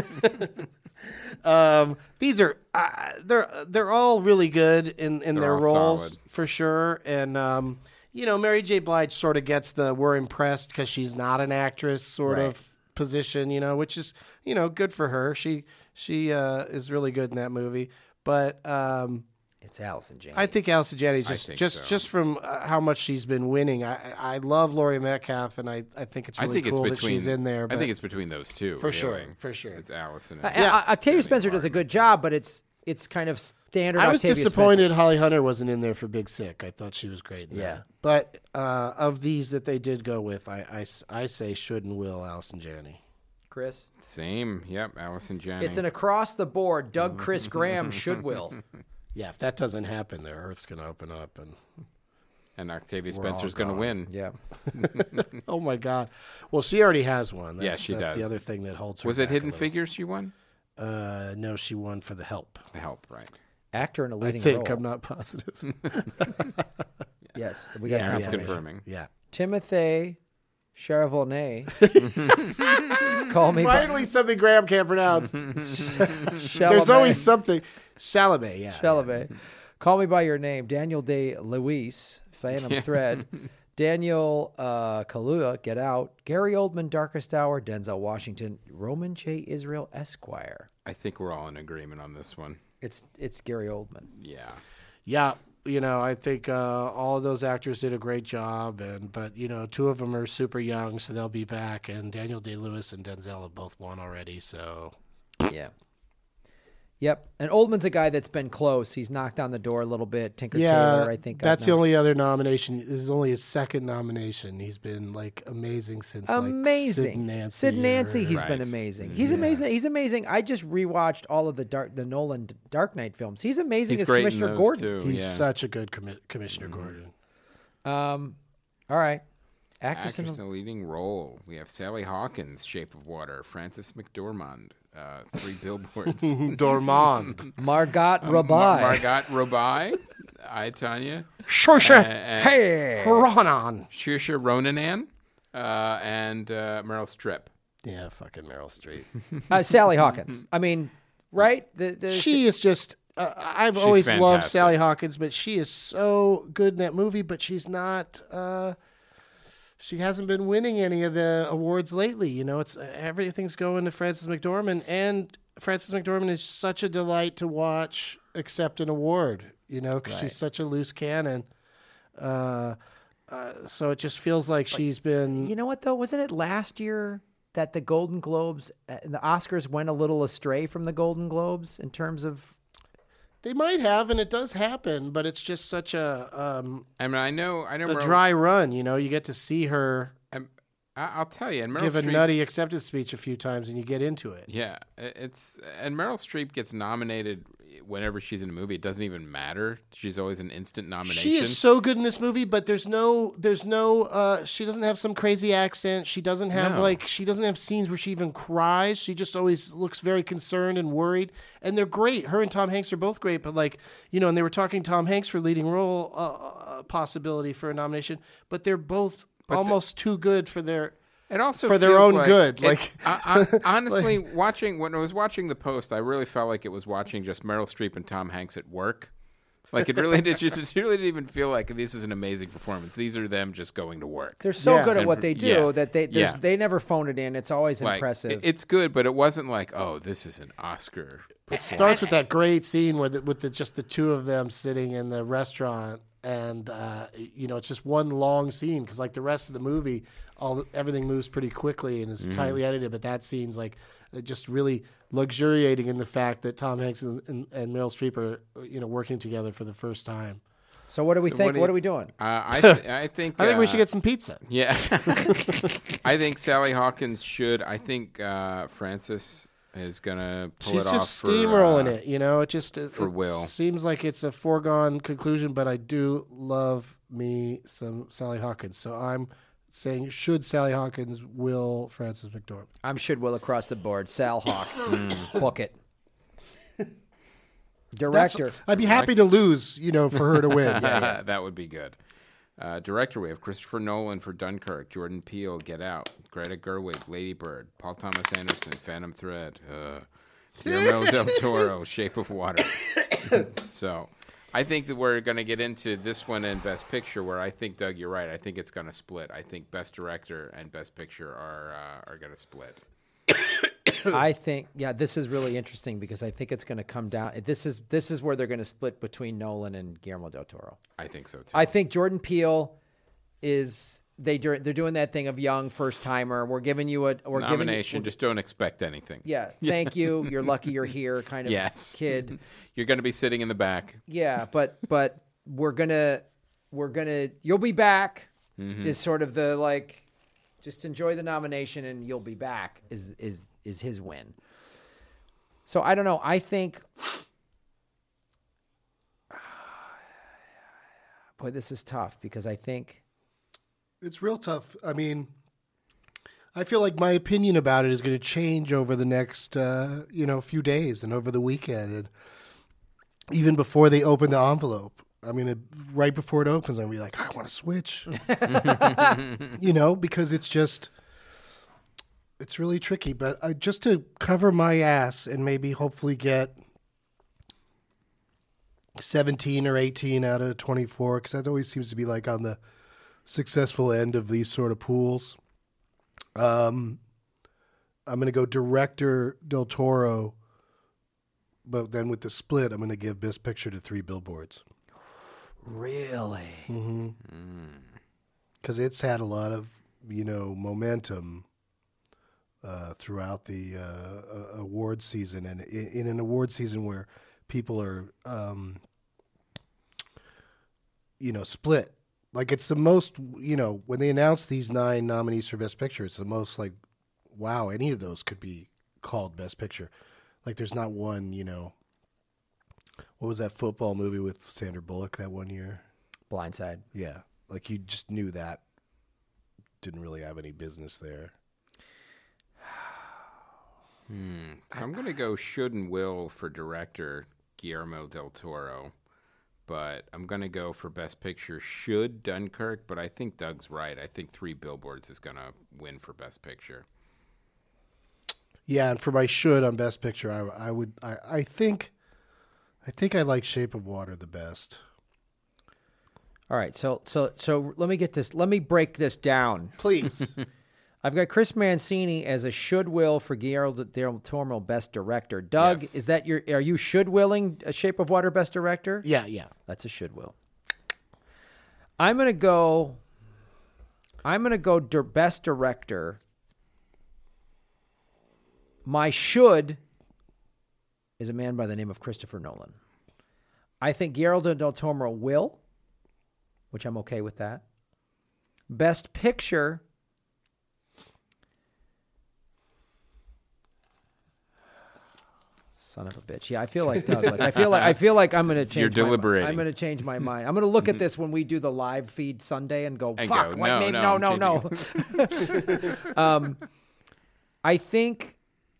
a. These are they're all really good in their roles solid. for sure. And Mary J. Blige sort of gets the we're impressed because she's not an actress sort of position. Which is good for her. She is really good in that movie. But It's Allison Janney. I think Allison Janney just from how much she's been winning. I love Laurie Metcalf, and I think it's really cool that she's in there. I think it's between those two. For sure. It's Allison. Octavia Spencer does a good job, but it's kind of standard. I was Octavia disappointed Spencer. Holly Hunter wasn't in there for Big Sick. I thought she was great. Yeah. But of these that they did go with, I say should and will Allison Janney. Chris. Same. Yep. Allison Janney. It's an across the board. Doug Chris Graham should will. Yeah, if that doesn't happen, the Earth's going to open up and Octavia Spencer's going to win. Yeah. Oh my God! Well, she already has one. That's does. The other thing that holds her. Was it back a Hidden little. Figures she won? No, she won for The Help. The Help, right? Actor in a I leading think role. I'm not positive. Yes, we got That's confirmation. confirming. Yeah. Timothy Chalamet. Call me. Finally, something Graham can't pronounce. Chalamet. There's always something. Chalamet, yeah. Chalamet. Call Me by Your Name. Daniel Day-Lewis, Phantom Thread. Daniel Kaluuya, Get Out. Gary Oldman, Darkest Hour. Denzel Washington, Roman J. Israel Esquire. I think we're all in agreement on this one. It's Gary Oldman. Yeah. Yeah, I think all of those actors did a great job, but two of them are super young, so they'll be back. And Daniel Day-Lewis and Denzel have both won already, so Yeah. Yep. And Oldman's a guy that's been close. He's knocked on the door a little bit. Tinker Tailor, I think. that's the only other nomination. This is only his second nomination. He's been amazing since amazing. like Sid Nancy, he's been Right. amazing. He's amazing. He's amazing. I just rewatched all of the Nolan Dark Knight films. He's amazing He's as great in Commissioner those Gordon. too. He's yeah. such a good Commissioner Gordon. All right. Actress in a leading role. We have Sally Hawkins, Shape of Water. Frances McDormand, 3 Billboards. Dormand. Margot Robbie. Margot Robbie, I, Tonya. Saoirse Hey. Ronan. Saoirse Ronan, and Meryl Streep. Yeah, fucking Meryl Streep. Sally Hawkins. I mean, right? She is just. I've always loved fantastic. Sally Hawkins, but she is so good in that movie. But she's not. She hasn't been winning any of the awards lately. It's everything's going to Frances McDormand, and Frances McDormand is such a delight to watch accept an award. because she's such a loose cannon. So it just feels like she's been. You know what though? Wasn't it last year that the Golden Globes, the Oscars went a little astray from the Golden Globes in terms of? They might have, and it does happen, but it's just such a. I mean, I know. A dry run. You get to see her. I'll tell you, and Meryl give a Streep, nutty acceptance speech a few times, and you get into it. Yeah, and Meryl Streep gets nominated whenever she's in a movie. It doesn't even matter. She's always an instant nomination. She is so good in this movie, but there's no. She doesn't have some crazy accent. She doesn't have she doesn't have scenes where she even cries. She just always looks very concerned and worried. And they're great. Her and Tom Hanks are both great. But and they were talking Tom Hanks for leading role possibility for a nomination, but they're both. Almost too good for their. It also for their own good. Honestly, when I was watching The Post, I really felt like it was watching just Meryl Streep and Tom Hanks at work. Like it really did. It really didn't even feel like this is an amazing performance. These are them just going to work. They're so good at what they do that they never phone it in. It's always impressive. It's good, but it wasn't like, oh, this is an Oscar. It starts with that great scene with just the two of them sitting in the restaurant. And it's just one long scene because the rest of the movie, everything moves pretty quickly and is tightly edited. But that scene's just really luxuriating in the fact that Tom Hanks and Meryl Streep are working together for the first time. So what do we think? What are we doing? I think we should get some pizza. Yeah, I think Sally Hawkins should. I think Frances is gonna pull it off. She's just steamrolling it, It for Will. Seems like it's a foregone conclusion, but I do love me some Sally Hawkins. So I'm saying, should Sally Hawkins will Frances McDormand? I'm should will across the board. Sal Hawk, book it. Director. I'd be happy to lose, for her to win. Yeah. That would be good. Director, we have Christopher Nolan for Dunkirk, Jordan Peele, Get Out, Greta Gerwig, Lady Bird, Paul Thomas Anderson, Phantom Thread, Guillermo del Toro, Shape of Water. So I think that we're going to get into this one in Best Picture where I think, Doug, you're right. I think it's going to split. I think Best Director and Best Picture are going to split. I think, this is really interesting because I think it's going to come down. This is where they're going to split between Nolan and Guillermo del Toro. I think so too. I think Jordan Peele is they're doing that thing of young first timer. We're giving you a nomination. Just don't expect anything. Yeah, thank you. You're lucky you're here, kind of kid. You're going to be sitting in the back. Yeah, but we're gonna you'll be back. Is sort of the just enjoy the nomination and you'll be back is his win. So I don't know. I think, boy, this is tough because I think it's real tough. I mean, I feel like my opinion about it is going to change over the next, few days and over the weekend, and even before they open the envelope. I mean, right before it opens, I'm going to be like, I want to switch, because it's really tricky. But just to cover my ass and maybe hopefully get 17 or 18 out of 24, because that always seems to be on the successful end of these sort of pools. I'm going to go director Del Toro, but then with the split, I'm going to give Best Picture to Three Billboards. Really? Mm-hmm. Because it's had a lot of, momentum throughout the award season, and in an award season where people are, split. It's the most, when they announce these 9 nominees for Best Picture, it's the most wow, any of those could be called Best Picture. There's not one, what was that football movie with Sandra Bullock that one year? Blindside. Yeah. You just knew that didn't really have any business there. So I'm going to go should and will for director Guillermo del Toro, but I'm going to go for Best Picture should Dunkirk, but I think Doug's right. I think Three Billboards is going to win for Best Picture. Yeah, and for my should on Best Picture, I think I like Shape of Water the best. All right, so let me get this. Let me break this down. Please. I've got Chris Mancini as a should will for Guillermo del Toro Best Director. Doug, Yes. is that are you should willing a Shape of Water Best Director? Yeah. That's a should will. I'm gonna go Best Director. My should is a man by the name of Christopher Nolan. I think Guillermo del Toro will, which I'm okay with that. Best Picture. Son of a bitch. Yeah, I feel like Doug. I feel like I'm going to change. You're deliberating. I'm going to change my mind. I'm going to look at this when we do the live feed Sunday and go, fuck. No. I think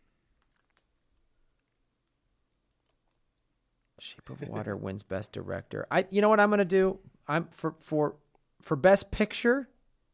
Shape of Water wins Best Director. You know what I'm going to do? I'm for Best Picture.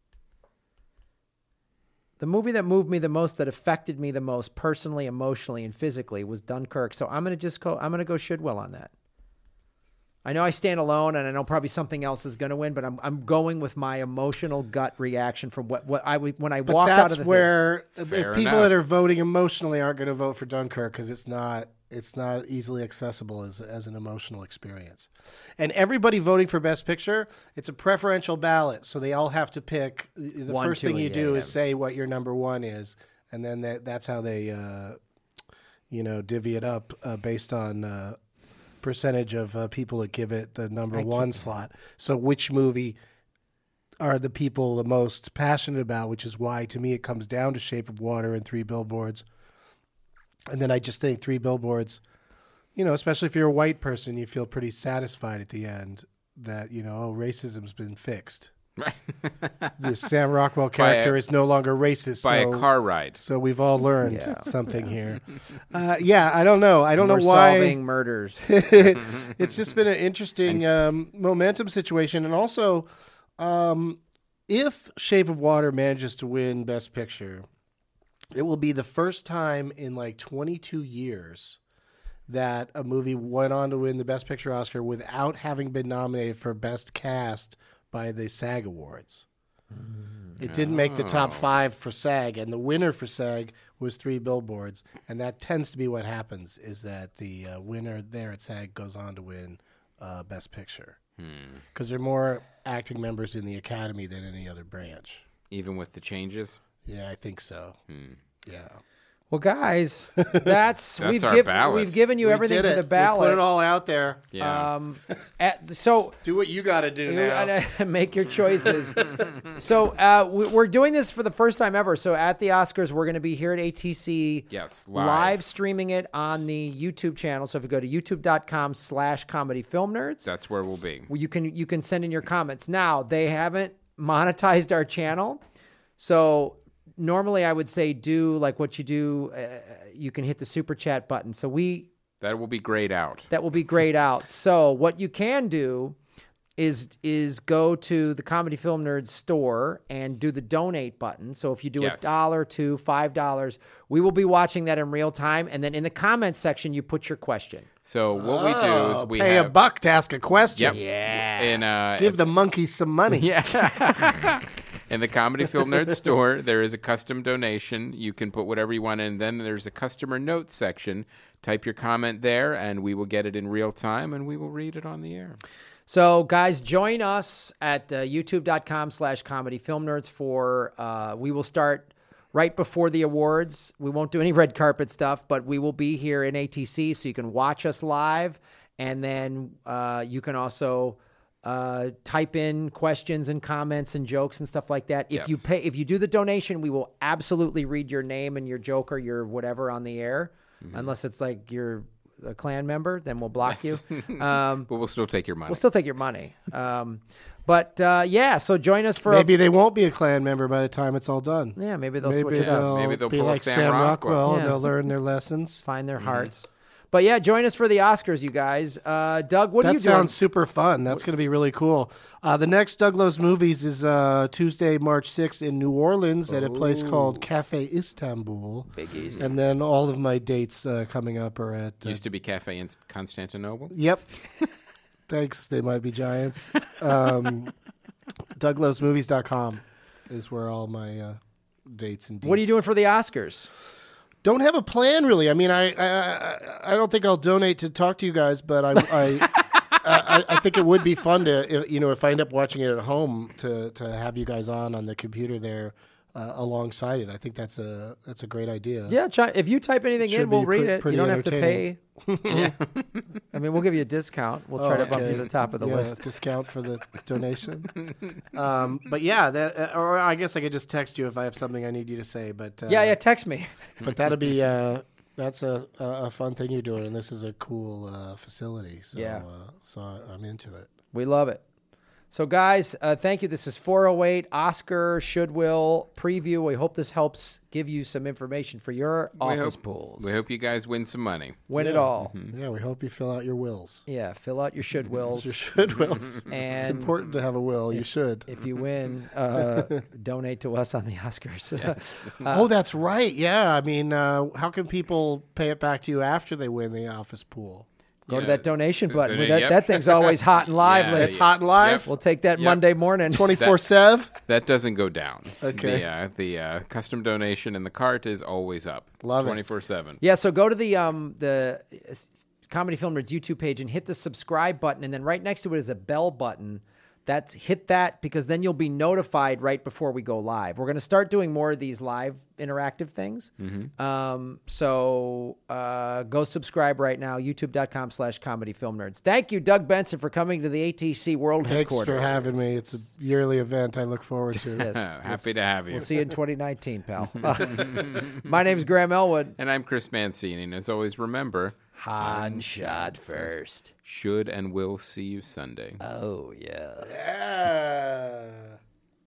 The movie that moved me the most, that affected me the most personally, emotionally, and physically was Dunkirk. So I'm going to go should will on that. I know I stand alone, and I know probably something else is going to win, but I'm going with my emotional gut reaction from when I walked out of the That's where if Fair people enough. that are voting emotionally aren't going to vote for Dunkirk because it's not easily accessible as an emotional experience. And everybody voting for Best Picture, it's a preferential ballot, so they all have to pick. The One, first two, thing you yeah, do yeah. is say what your number one is, and then that's how they divvy it up based on percentage of people that give it the number one slot. So which movie are the people the most passionate about, which is why to me it comes down to Shape of Water and Three Billboards. And then I just think Three Billboards, especially if you're a white person, you feel pretty satisfied at the end that, racism's been fixed. Right. The Sam Rockwell character is no longer racist. By a car ride. So we've all learned something here. I don't know. I don't know We're why. solving murders. It's just been an interesting momentum situation. And also, if Shape of Water manages to win Best Picture, it will be the first time in like 22 years that a movie went on to win the Best Picture Oscar without having been nominated for Best Cast by the SAG Awards. It didn't make the top 5 for SAG, and the winner for SAG was Three Billboards. And that tends to be what happens, is that the winner there at SAG goes on to win Best Picture. Because there are more acting members in the Academy than any other branch. Even with the changes? Yeah, I think so. Yeah. Well, guys, that's our ballot. We've given you everything did for it. the ballot. We put it all out there. Yeah. So Do what you got to do now. make your choices. So we're doing this for the first time ever. So at the Oscars, we're going to be here at ATC. Yes, live streaming it on the YouTube channel. So if you go to youtube.com/comedyfilmnerds, that's where we'll be. you can send in your comments. Now, they haven't monetized our channel, so normally I would say do like what you do. You can hit the super chat button. So That will be grayed out. that will be grayed out. So what you can do is go to the Comedy Film Nerds store and do the donate button. So if you do Yes. $1 to $5, we will be watching that in real time. And then in the comments section, you put your question. So what we do is we pay have a buck to ask a question. Yep. Yeah. And Give the monkeys some money. yeah. In the Comedy Film Nerd store, there is a custom donation. You can put whatever you want in. Then there's a customer notes section. Type your comment there, and we will get it in real time, and we will read it on the air. So, guys, join us at youtube.com/comedyfilmnerds for, we will start right before the awards. We won't do any red carpet stuff, but we will be here in ATC, so you can watch us live. And then you can also type in questions and comments and jokes and stuff like that. If Yes. if you do the donation, we will absolutely read your name and your joke or your whatever on the air, unless it's like you're a Klan member, then we'll block you. But we'll still take your money. We'll still take your money. So join us for Maybe they won't be a Klan member by the time it's all done. maybe they'll switch it up. Maybe they'll be pull a like Sam Sam Rockwell. Rockwell Yeah. and they'll learn their lessons. Find their hearts. But yeah, join us for the Oscars, you guys. Doug, what are you That doing? sounds super fun. That's going to be really cool. The next Doug Loves Movies is Tuesday, March 6th in New Orleans at a place called Cafe Istanbul. Big easy. And then all of my dates coming up are at... Used to be Cafe in Constantinople. Yep. Thanks. They might be giants. DougLovesMovies.com is where all my dates and deets. What are you doing for the Oscars? Don't have a plan really. I mean, I don't think I'll donate to talk to you guys, but I think it would be fun to, if I end up watching it at home, to have you guys on the computer there alongside it. I think that's a great idea. Yeah, if you type anything in, we'll read it. You don't have to pay. Yeah. I mean, we'll give you a discount. We'll try to bump you to the top of the list. Discount for the donation. But yeah, or I guess I could just text you if I have something I need you to say. But yeah, text me. But that'll be that's a fun thing you're doing, and this is a cool facility. So Yeah. So I'm into it. We love it. So, guys, thank you. This is 408 Oscar Should-Will preview. We hope this helps give you some information for your office pools. We hope you guys win some money. Win it all. Yeah, we hope you fill out your wills. Yeah, fill out your should-wills. Your should wills. And it's important to have a will. You should. If you win, donate to us on the Oscars. Oh, that's right. Yeah, I mean, how can people pay it back to you after they win the office pool? Go to that donation button. Yep. That thing's always hot and lively. It's hot and live. We'll take that Monday morning. 24/7. That doesn't go down. Okay. The custom donation in the cart is always up. Love it. 24/7. Yeah, so go to the Comedy Film Nerds YouTube page and hit the subscribe button, and then right next to it is a bell button. Hit that because then you'll be notified right before we go live. We're going to start doing more of these live interactive things. So go subscribe right now, youtube.com/comedyfilmnerds. Thank you, Doug Benson, for coming to the ATC World Thanks Headquarters. for having me. It's a yearly event I look forward to. Yes. Happy to have you. We'll see you in 2019, pal. My name's Graham Elwood. And I'm Chris Mancini. And as always, remember, Han shot first. should and will see you Sunday. Oh, yeah. Yeah.